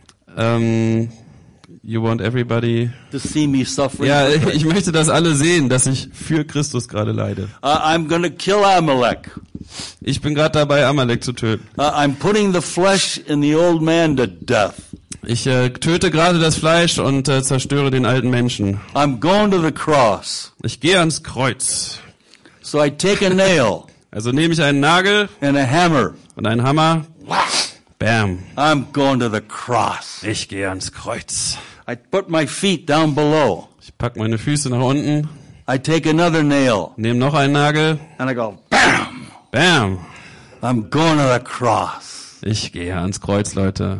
You want everybody
to see me suffering.
Ja,
for Christ.
ich möchte, dass alle sehen, dass ich für Christus gerade leide.
I'm going to kill Amalek.
Ich bin gerade dabei, Amalek zu töten.
I'm putting the flesh in the old man to death.
Ich töte gerade das Fleisch und zerstöre den alten Menschen.
I'm going to the cross.
Ich gehe ans Kreuz.
So I take a nail.
Also nehme ich einen Nagel
and a hammer.
Und einen Hammer. Bam.
I'm going to the cross.
Ich gehe ans Kreuz.
I put my feet down below.
Ich pack meine Füße nach unten.
I take another nail.
Nehme noch einen Nagel.
And I go, bam.
Bam.
I'm going to the cross.
Ich gehe ans Kreuz, Leute.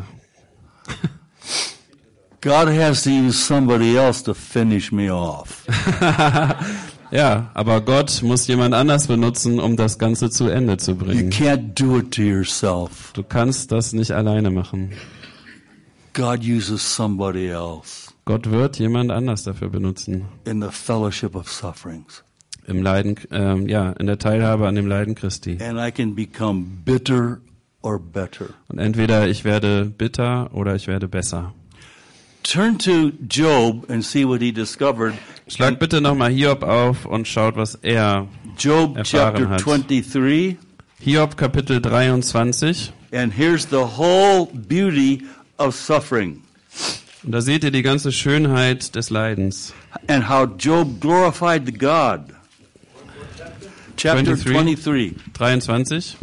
God has to use somebody else to finish me off.
Ja, aber Gott muss jemand anders benutzen, um das Ganze zu Ende zu
You
bringen.
can't do it to yourself.
Du kannst das nicht alleine machen.
God uses somebody else
Gott wird jemand anders dafür benutzen.
in the fellowship of sufferings.
Im Leiden, in der Teilhabe an dem Leiden Christi.
And I can become bitter or better.
Und entweder ich werde bitter oder ich werde besser.
Turn to Job and see what he discovered.
Schlag bitte nochmal Hiob auf und schaut, was er
Job chapter
erfahren hat.
23.
Hiob Kapitel 23.
And here's the whole beauty of suffering.
Und da seht ihr die ganze Schönheit des Leidens.
And how Job glorified God. Chapter 23.
23.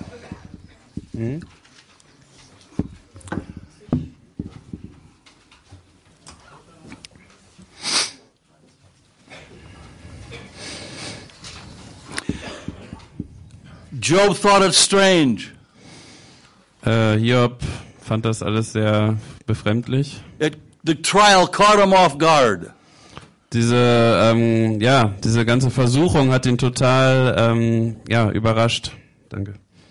Job thought it strange.
Hiob fand das alles sehr befremdlich.
The trial caught him off guard.
Diese ganze Versuchung hat ihn total überrascht. Danke.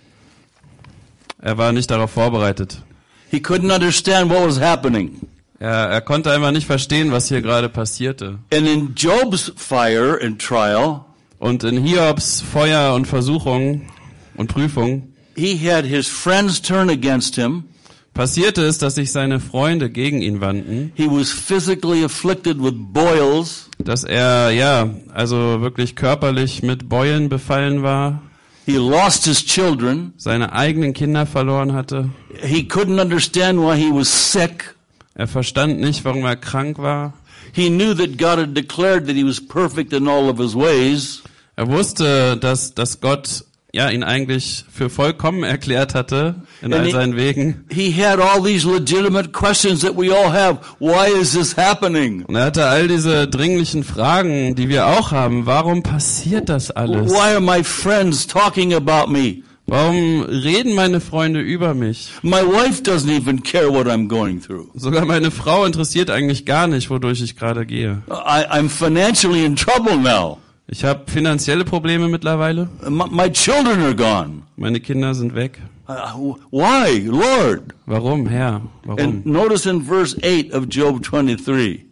Er war nicht darauf vorbereitet.
He couldn't understand what was happening.
Er konnte einfach nicht verstehen, was hier gerade passierte.
And in Job's fire and trial,
Und in Hiobs Feuer und Versuchung und Prüfung
he had his friends turn against him.
passierte es, dass sich seine Freunde gegen ihn wandten,
He was physically afflicted with boils.
dass er wirklich körperlich mit Beulen befallen war,
He lost his children.
seine eigenen Kinder verloren hatte.
He couldn't understand why he was sick.
Er verstand nicht, warum er krank war.
He knew that God had declared that he was perfect in all of his ways.
Er wusste, dass Gott ihn eigentlich für vollkommen erklärt hatte in all seinen Wegen.
He had all these legitimate questions that we all have. Why is this happening?
Und er hatte all diese dringlichen Fragen, die wir auch haben. Warum passiert das alles?
Why are my friends talking about me?
Warum reden meine Freunde über mich?
My wife doesn't even care what I'm going through.
Sogar meine Frau interessiert eigentlich gar nicht, wodurch ich gerade gehe.
I'm financially in trouble now.
Ich habe finanzielle Probleme mittlerweile.
My children are gone.
Meine Kinder sind weg.
Why, Lord?
Warum, Herr? Warum?
And notice in verse 8 of Job 23.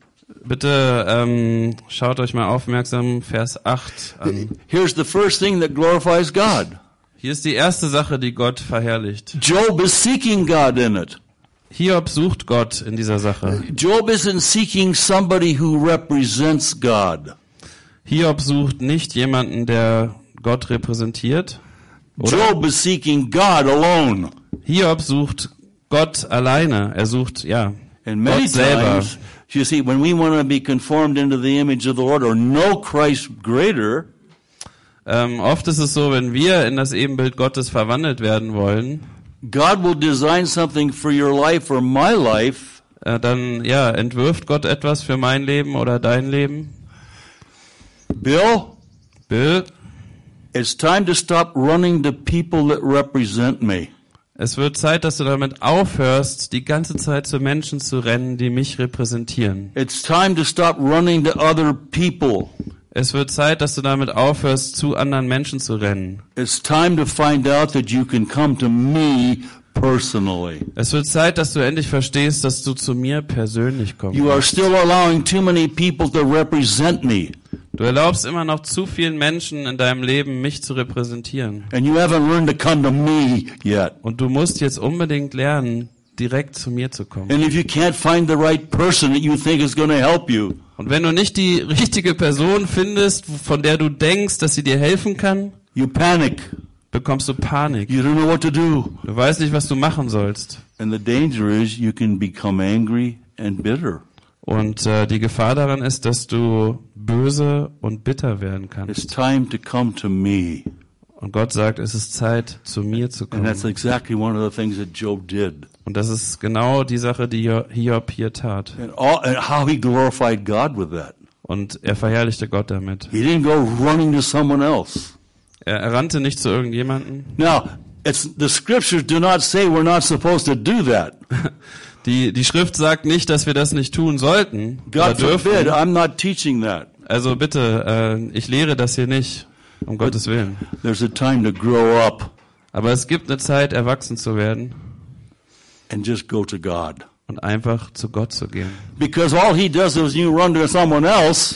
Bitte schaut euch mal aufmerksam Vers 8 an.
Here's the first thing that glorifies God.
Hier ist die erste Sache, die Gott verherrlicht.
Job is seeking God in it.
Hiob sucht Gott in dieser Sache.
Job isn't seeking somebody who represents God.
Hiob sucht nicht jemanden, der Gott repräsentiert. Oder?
Job is seeking God alone.
Hiob sucht Gott alleine. Er sucht,
And many
Gott selber.
times, you see, when we want to be conformed into the image of the Lord or know Christ greater,
Oft ist es so, wenn wir in das Ebenbild Gottes verwandelt werden wollen,
God will design something for your life or my life.
Dann entwirft Gott etwas für mein Leben oder dein Leben.
Bill,
Bill,
It's time to stop running to people that represent me.
Es wird Zeit, dass du damit aufhörst, die ganze Zeit zu Menschen zu rennen, die mich repräsentieren.
It's time to stop running to other people.
Es wird Zeit, dass du damit aufhörst, zu anderen Menschen zu rennen.
It's time to find out that you can come to me personally.
Es wird Zeit, dass du endlich verstehst, dass du zu mir persönlich kommst.
You are still allowing too many people to represent me.
Du erlaubst immer noch zu vielen Menschen in deinem Leben, mich zu repräsentieren.
And you haven't learned to come to me yet.
Und du musst jetzt unbedingt lernen, direkt zu mir zu kommen.
And if you can't find the right person that you think is going to help you,
Und wenn du nicht die richtige Person findest, von der du denkst, dass sie dir helfen kann,
you panic.
bekommst du Panik.
You don't know what to do.
Du weißt nicht, was du machen sollst.
And the danger is you can become angry and bitter.
Und die Gefahr daran ist, dass du böse und bitter werden
It's
kannst.
time to come to me.
Und Gott sagt, es ist Zeit, zu mir zu
And that's
kommen.
exactly one of the things that Job did.
Und das ist genau die Sache, die Hiob hier tat.
And how he glorified God with that.
Und er verherrlichte Gott damit.
He didn't go running to someone else.
Er rannte nicht zu irgendjemanden.
Now, the scriptures do not say we're not supposed to do that.
Die Schrift sagt nicht, dass wir das nicht tun sollten oder
God forbid,
dürfen.
I'm not teaching that.
Also bitte, ich lehre das hier nicht, um Gottes Willen.
There's a time to grow up
Aber es gibt eine Zeit, erwachsen zu werden
and just go to God.
und einfach zu Gott zu gehen.
Because all he does is you run to someone else,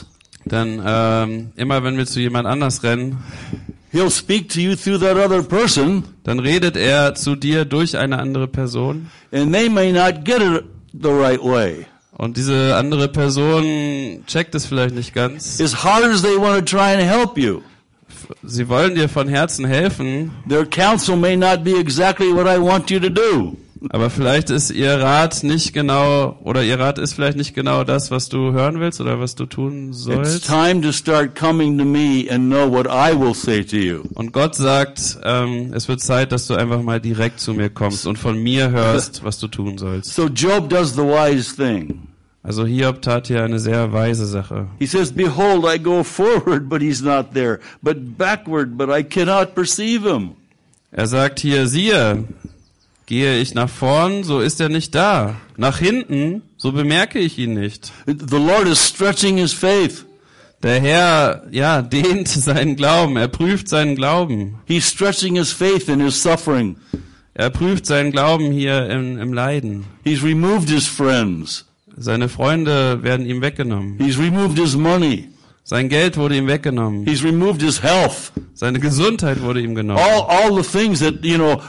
Denn immer wenn wir zu jemand anders rennen,
he'll speak to you through that other person,
dann redet er zu dir durch eine andere Person.
and they may not get it the right way.
Und diese andere Person checkt es vielleicht nicht ganz.
As hard as they want to try and help you,
Sie wollen dir von Herzen helfen,
their counsel may not be exactly what I want you to do.
aber vielleicht ist ihr Rat nicht genau, oder ihr Rat ist vielleicht nicht genau das, was du hören willst oder was du tun
It's
sollst.
time to start coming to me and know what I will say to you.
Und Gott sagt, es wird Zeit, dass du einfach mal direkt zu mir kommst und von mir hörst, was du tun sollst.
So Job does the wise thing.
Also Hiob tat hier eine sehr weise Sache.
He says, behold, I go forward, but he's not there, but backward, but I cannot perceive him.
Er sagt hier, siehe, gehe ich nach vorn, so ist er nicht da. Nach hinten, so bemerke ich ihn nicht.
The Lord is stretching his faith.
Der Herr, dehnt seinen Glauben, er prüft seinen Glauben.
He's stretching his faith in his suffering.
Er prüft seinen Glauben hier im Leiden.
He's removed his friends.
Seine Freunde werden ihm weggenommen.
He's removed his money.
Sein Geld wurde ihm weggenommen.
He's removed his health.
Seine Gesundheit wurde ihm genommen.
All the things that,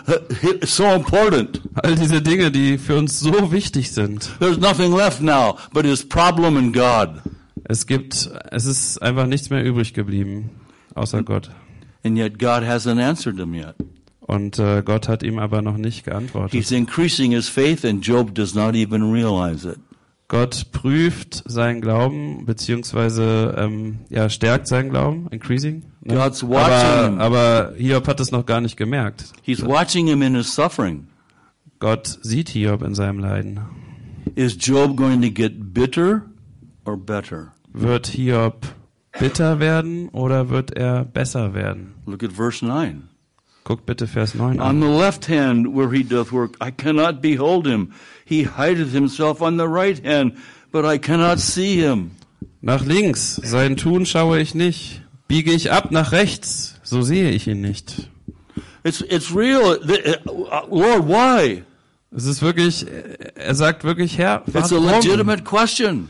so important.
All diese Dinge, die für uns so wichtig sind.
There's nothing left now but his problem in God.
Es ist einfach nichts mehr übrig geblieben, außer Gott.
And yet God hasn't answered him yet.
Und Gott hat ihm aber noch nicht geantwortet.
He's increasing his faith and Job does not even realize it.
Gott prüft seinen Glauben, beziehungsweise stärkt seinen Glauben, increasing. Ne?
God's watching him.
Aber Hiob hat es noch gar nicht gemerkt.
He's watching him in his suffering.
Gott sieht Hiob in seinem Leiden.
Is Job going to get bitter or better?
Wird Hiob bitter werden oder wird er besser werden?
Look at verse 9.
Guckt bitte Vers 9
On
an.
the left hand where he doth work, I cannot behold him. He hideth himself on the right hand, but I cannot see him.
Nach links, sein Tun schaue ich nicht. Biege ich ab nach rechts, so sehe ich ihn nicht.
It's real. Lord, why?
Es ist wirklich, er sagt wirklich, Herr,
It's a
warum?
legitimate question.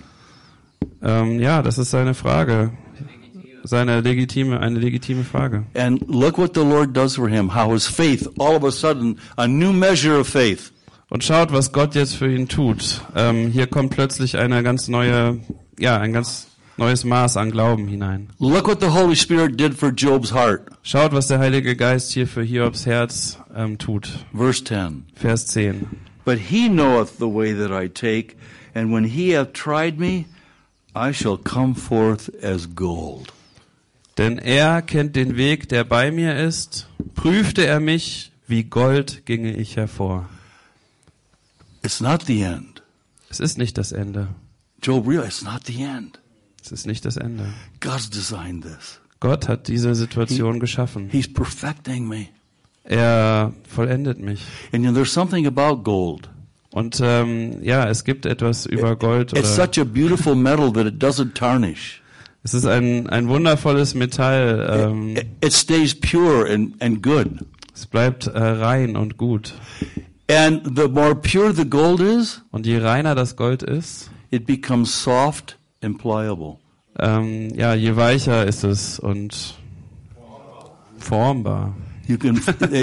Das ist seine Frage. Eine legitime Frage.
And look what the Lord does for him, how his faith, all of a sudden, a new measure of faith.
Und schaut, was Gott jetzt für ihn tut. Hier kommt plötzlich ein ganz neues Maß an Glauben hinein.
Look what the Holy Spirit did for Job's heart.
Schaut, was der Heilige Geist hier für Hiobs Herz tut.
Verse 10.
Vers 10.
But he knoweth the way that I take, and when he hath tried me, I shall come forth as gold.
Denn er kennt den Weg, der bei mir ist. Prüfte er mich, wie Gold ginge ich hervor.
It's not the end.
Es ist nicht das Ende.
Job realized it's not the end.
Es ist nicht das Ende.
God's designed this.
Gott hat diese Situation geschaffen.
He's perfecting me.
Er vollendet mich.
And there's something about gold.
Und es gibt etwas über Gold.
It's such a beautiful metal that it doesn't tarnish.
Es ist ein wundervolles Metall.
It stays pure and good.
Es bleibt rein und gut.
And the more pure the gold is,
Und je reiner das Gold ist,
it becomes soft and pliable.
je weicher ist es und formbar.
You can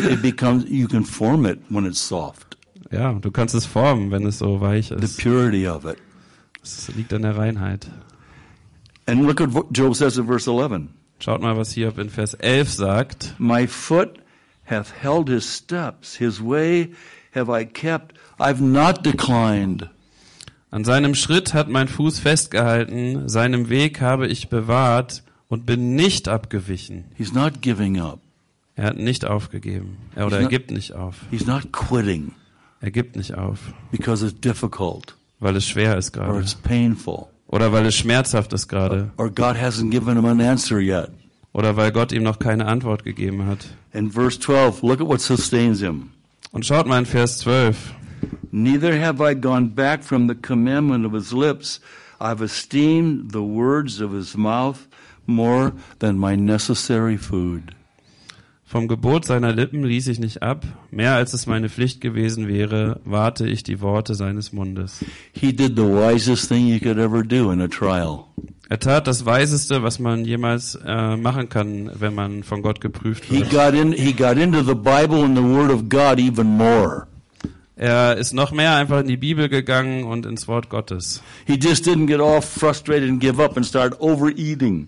form it when it's soft.
Ja, du kannst es formen, wenn es so weich
The
ist.
purity of it.
Es liegt an der Reinheit.
And look at what Job says in verse 11.
Schaut mal, was Hiob in Vers 11 sagt.
My foot hath held his steps, his way have I kept, I've not declined.
An seinem Schritt hat mein Fuß festgehalten, seinem Weg habe ich bewahrt und bin nicht abgewichen.
He's not giving up.
Er hat nicht aufgegeben. Er gibt nicht auf.
He's not quitting
Er gibt nicht auf,
because it's difficult
weil es schwer ist
or
gerade.
it's painful
Oder weil es schmerzhaft ist gerade.
or God hasn't given him an answer yet.
Oder weil Gott ihm noch keine Antwort gegeben hat.
In verse 12, look at what sustains him.
Und schaut mal in Vers 12.
Neither have I gone back from the commandment of his lips. I've esteemed the words of his mouth more than my necessary food.
Vom Gebot seiner Lippen ließ ich nicht ab. Mehr als es meine Pflicht gewesen wäre, warte ich die Worte seines Mundes.
He did the wisest thing you could ever do in a trial.
Er tat das Weiseste, was man jemals machen kann, wenn man von Gott geprüft
He
wird.
got into the Bible and the Word of God even more.
Er ist noch mehr einfach in die Bibel gegangen und ins Wort Gottes.
He just didn't get all frustrated and give up and start overeating.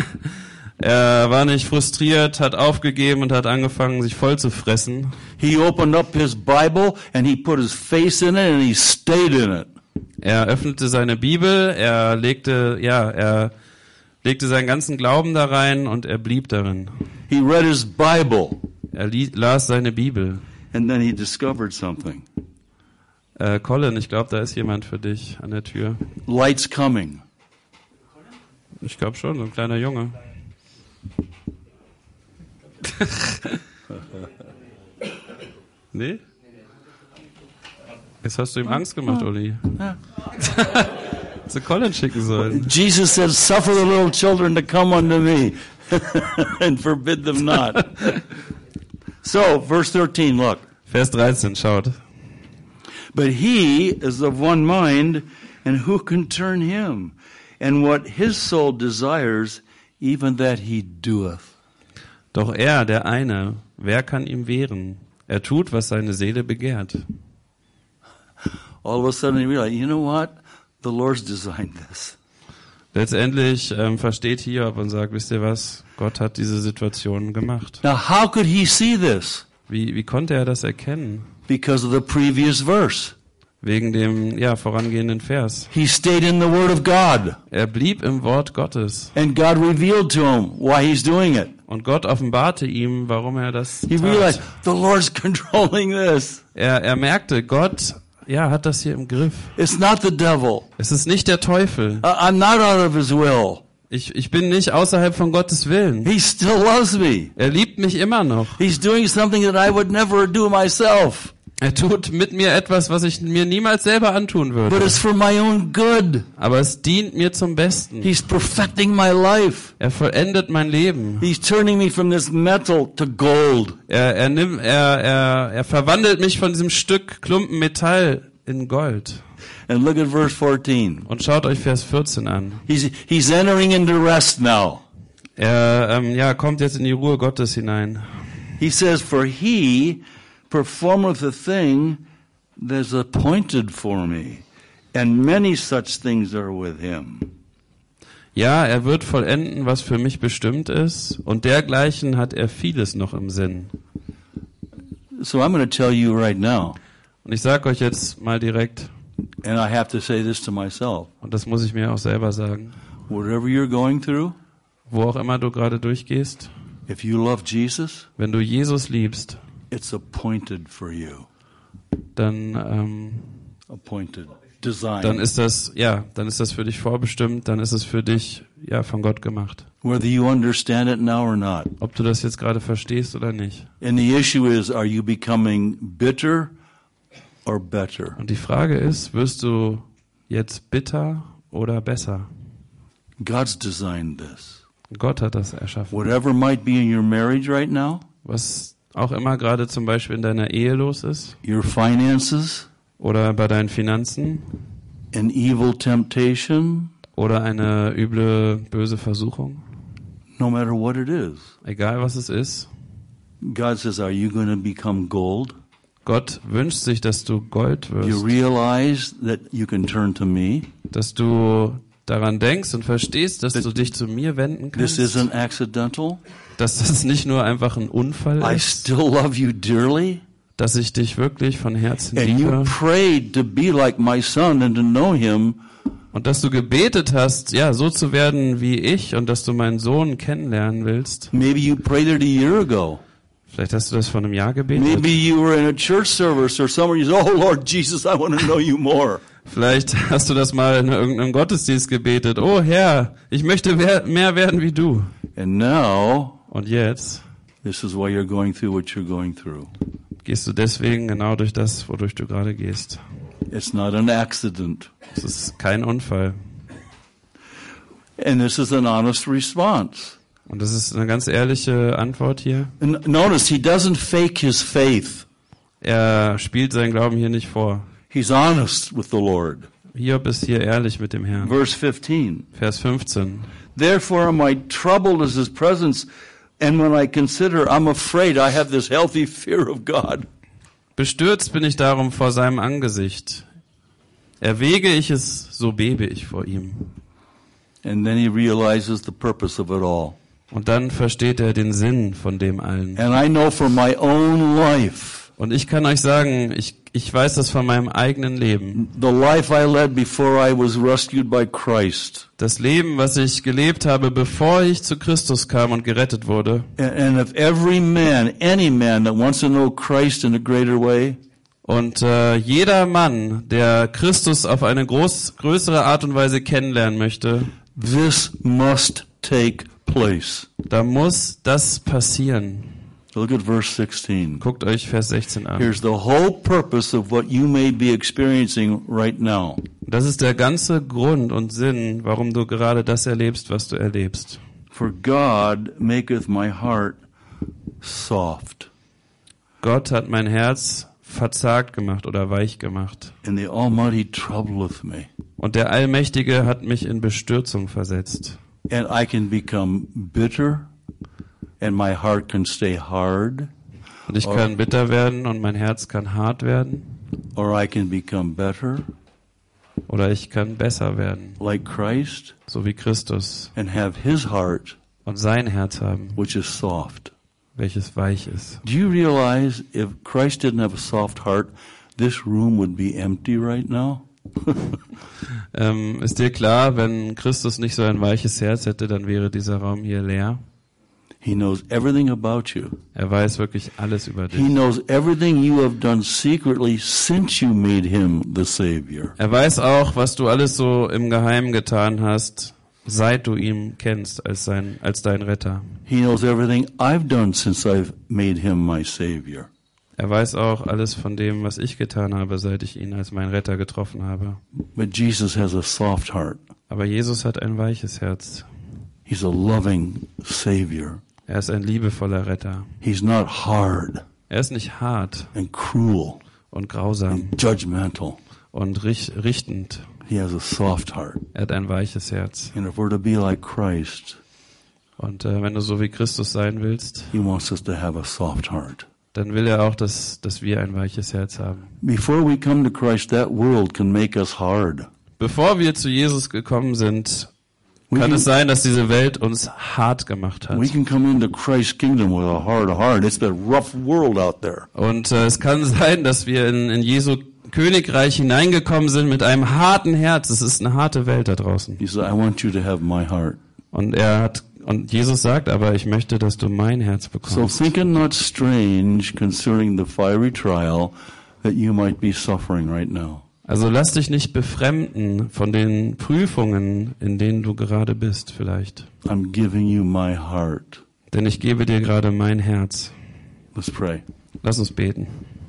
Er war nicht frustriert, hat aufgegeben und hat angefangen, sich voll zu fressen.
He opened up his Bible and he put his face in it and he stayed in it.
Er öffnete seine Bibel, er legte seinen ganzen Glauben da rein und er blieb darin.
He read his Bible
Er las seine Bibel.
and then he discovered something.
Colin, ich glaube, da ist jemand für dich an der Tür.
Light's coming.
Ich glaube schon, so ein kleiner Junge. Nee? Jetzt hast du ihm Angst gemacht, Uli. Zu Colin schicken sollen.
Jesus said, suffer the little children to come unto me and forbid them not. So, verse 13, look.
Vers 13, schaut.
But he is of one mind, and who can turn him? And what his soul desires, even that he doeth.
Doch er, der eine, wer kann ihm wehren? Er tut, was seine Seele begehrt.
All of a sudden he realized, you know what? The Lord's designed this.
Letztendlich versteht Hiob und sagt, wisst ihr was? Gott hat diese Situation gemacht.
Now, how could he see this?
Wie konnte er das erkennen?
Because of the previous verse.
Wegen dem vorangehenden Vers.
He stayed in the Word of God.
Er blieb im Wort Gottes.
And God revealed to him why he's doing it.
Und Gott offenbarte ihm, warum er das
He realized,
tat.
the Lord's controlling this.
Er merkte, Gott hat das hier im Griff.
It's not the devil.
Es ist nicht der Teufel.
I'm not out of his will.
Ich bin nicht außerhalb von Gottes Willen.
He still loves me.
Er liebt mich immer noch.
He's doing something that I would never do myself.
Er tut mit mir etwas, was ich mir niemals selber antun
But
würde.
it's for my own good.
Aber es dient mir zum Besten.
He's perfecting my life.
Er vollendet mein Leben.
He's turning me from this metal to gold.
Er verwandelt mich von diesem Stück Klumpen Metall in Gold.
And look at verse 14.
Und schaut euch Vers 14 an.
He's entering into rest now.
Er kommt jetzt in die Ruhe Gottes hinein.
He says, for he performeth a thing that's appointed for me, and many such things are with him.
Ja, er wird vollenden, was für mich bestimmt ist, und dergleichen hat er vieles noch im Sinn.
So I'm going to tell you right now,
Und ich sage euch jetzt mal direkt,
and I have to say this to myself,
und das muss ich mir auch selber sagen,
whatever you're going through,
wo auch immer du gerade durchgehst,
if you love Jesus,
wenn du Jesus liebst,
it's appointed for you.
dann
Appointed. design.
dann ist das für dich vorbestimmt, dann ist es für dich, von Gott gemacht.
Whether you understand it now or not.
Ob du das jetzt gerade verstehst oder nicht.
And the issue is, are you becoming bitter or better?
Und die Frage ist, wirst du jetzt bitter oder besser?
God's designed this.
Gott hat das erschaffen.
Whatever might be in your marriage right now,
Was auch immer gerade zum Beispiel in deiner Ehe los ist
your finances,
oder bei deinen Finanzen
an evil temptation,
oder eine üble, böse Versuchung,
no matter what it is.
egal was es ist,
God says, are you going to become gold?
Gott wünscht sich, dass du Gold
You
wirst,
realize that you can turn to me.
dass du daran denkst und verstehst, dass du dich zu mir wenden
This
kannst,
isn't accidental.
dass das nicht nur einfach ein Unfall
I
ist,
still love you dearly.
dass ich dich wirklich von Herzen
And you
liebe
prayed to be like my son and to know him.
und dass du gebetet hast, so zu werden wie ich und dass du meinen Sohn kennenlernen willst.
Maybe you prayed it a year ago.
Vielleicht hast du das vor einem Jahr gebetet.
Maybe you were in a church service or somewhere. You said, oh, Lord Jesus, I want to know you more.
Vielleicht hast du das mal in irgendeinem Gottesdienst gebetet. Oh Herr, ich möchte mehr werden wie du.
And now,
Und jetzt
this is why you're going through what you're going through.
gehst du deswegen genau durch das, wodurch du gerade gehst.
It's not an accident.
Es ist kein Unfall.
And this is an honest response.
Und das ist eine ganz ehrliche Antwort hier.
And notice, he doesn't fake his faith.
Er spielt seinen Glauben hier nicht vor.
He's honest with the Lord.
Hiob ist hier ehrlich mit dem Herrn.
Verse 15.
Vers 15.
Therefore am I troubled as his presence, and when I consider, I'm afraid. I have this healthy fear of God.
Bestürzt bin ich darum vor seinem Angesicht. Erwäge ich es, so bebe ich vor ihm.
And then he realizes the purpose of it all.
Und dann versteht er den Sinn von dem allen.
And I know for my own life,
Und ich kann euch sagen, ich weiß das von meinem eigenen Leben.
the life I led before I was rescued by Christ.
Das Leben, was ich gelebt habe, bevor ich zu Christus kam und gerettet wurde.
And if every man, any man that wants to know Christ in a greater way,
Und jeder Mann, der Christus auf eine größere Art und Weise kennenlernen möchte,
this must take place.
da muss das passieren.
Look at verse 16.
Guckt euch Vers 16 an.
Here's the whole purpose of what you may be experiencing right now.
Das ist der ganze Grund und Sinn, warum du gerade das erlebst, was du erlebst.
For God maketh my heart soft,
Gott hat mein Herz verzagt gemacht oder weich gemacht.
and the Almighty troubleth me.
Und der Allmächtige hat mich in Bestürzung versetzt.
And I can become bitter, and my heart can stay hard,
Und ich kann bitter werden und mein Herz kann hart werden.
or I can become better,
Oder ich kann besser werden,
like Christ,
so wie Christus.
and have his heart,
Und sein Herz haben,
which is soft.
welches weich ist.
Do you realize if Christ didn't have a soft heart, this room would be empty right now?
Ist dir klar, wenn Christus nicht so ein weiches Herz hätte, dann wäre dieser Raum hier leer?
He knows everything about you.
Er weiß wirklich alles über
He
dich.
knows everything you have done secretly since you made him the Savior.
Er weiß auch, was du alles so im Geheimen getan hast, seit du ihn kennst als dein Retter.
He knows everything I've done since I've made him my Savior.
Er weiß auch alles von dem, was ich getan habe, seit ich ihn als meinen Retter getroffen habe.
But Jesus has a soft heart.
Aber Jesus hat ein weiches Herz.
He's a loving Savior.
Er ist ein liebevoller Retter.
He's not hard
Er ist nicht hart
and cruel
und grausam
and judgmental.
und richtend.
He has a soft heart.
Er hat ein weiches Herz.
And if we're to be like Christ,
Und wenn du so wie Christus sein willst,
he wants us to have a soft heart.
dann will er auch, dass wir ein weiches Herz haben.
Before we come to Christ, that world can make us hard.
Bevor wir zu Jesus gekommen sind, kann es sein, dass diese Welt uns hart gemacht hat.
We can come into Christ's kingdom with a hard heart. It's a rough world out there.
Und es kann sein, dass wir in Jesu Königreich hineingekommen sind mit einem harten Herz. Es ist eine harte Welt da draußen.
He said, I want you to have my heart.
Und Jesus sagt aber, ich möchte, dass du mein Herz
So
bekommst.
think it not strange concerning the fiery trial that you might be suffering right now.
Also lass dich nicht befremden von den Prüfungen, in denen du gerade bist vielleicht.
I'm giving you my heart.
Denn ich gebe dir gerade mein Herz.
Let's pray.
Lass uns beten.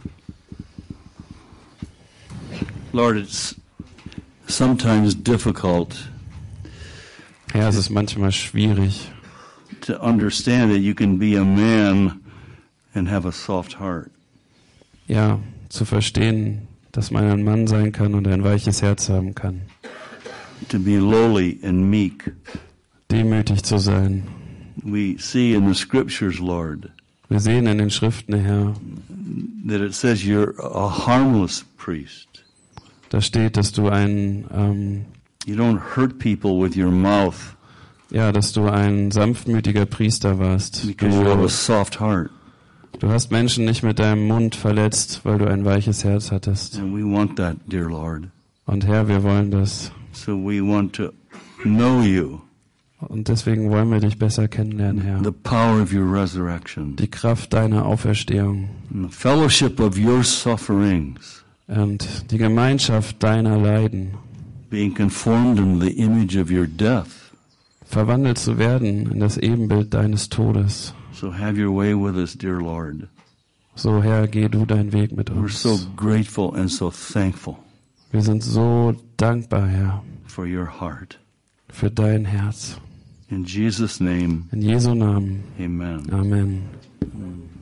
Lord, it's sometimes difficult
Herr, es ist manchmal schwierig,
to understand that you can be a man and have a soft heart.
ja, zu verstehen, dass man ein Mann sein kann und ein weiches Herz haben kann.
To be lowly and meek.
Demütig zu sein.
We see in the scriptures, Lord,
Wir sehen in den Schriften, Herr,
that it says you're a harmless priest.
da steht, dass du ein
You don't hurt people with your mouth
dass du ein sanftmütiger Priester warst.
because you have a soft heart.
Du hast Menschen nicht mit deinem Mund verletzt, weil du ein weiches Herz hattest.
And we want that, dear Lord.
Und Herr, wir wollen das.
So we want to know you,
Und deswegen wollen wir dich besser kennenlernen, Herr.
the power of your resurrection,
Die Kraft deiner Auferstehung
and the fellowship of your sufferings,
und die Gemeinschaft deiner Leiden.
being conformed in the image of your death.
Verwandelt zu werden in das Ebenbild deines Todes.
So have your way with us, dear Lord.
So, Herr, geh du deinen Weg mit
We're
uns.
so grateful and so thankful
Wir sind so dankbar, Herr,
for your heart.
für dein Herz.
In Jesus' name,
In Jesu Namen.
amen.
Amen.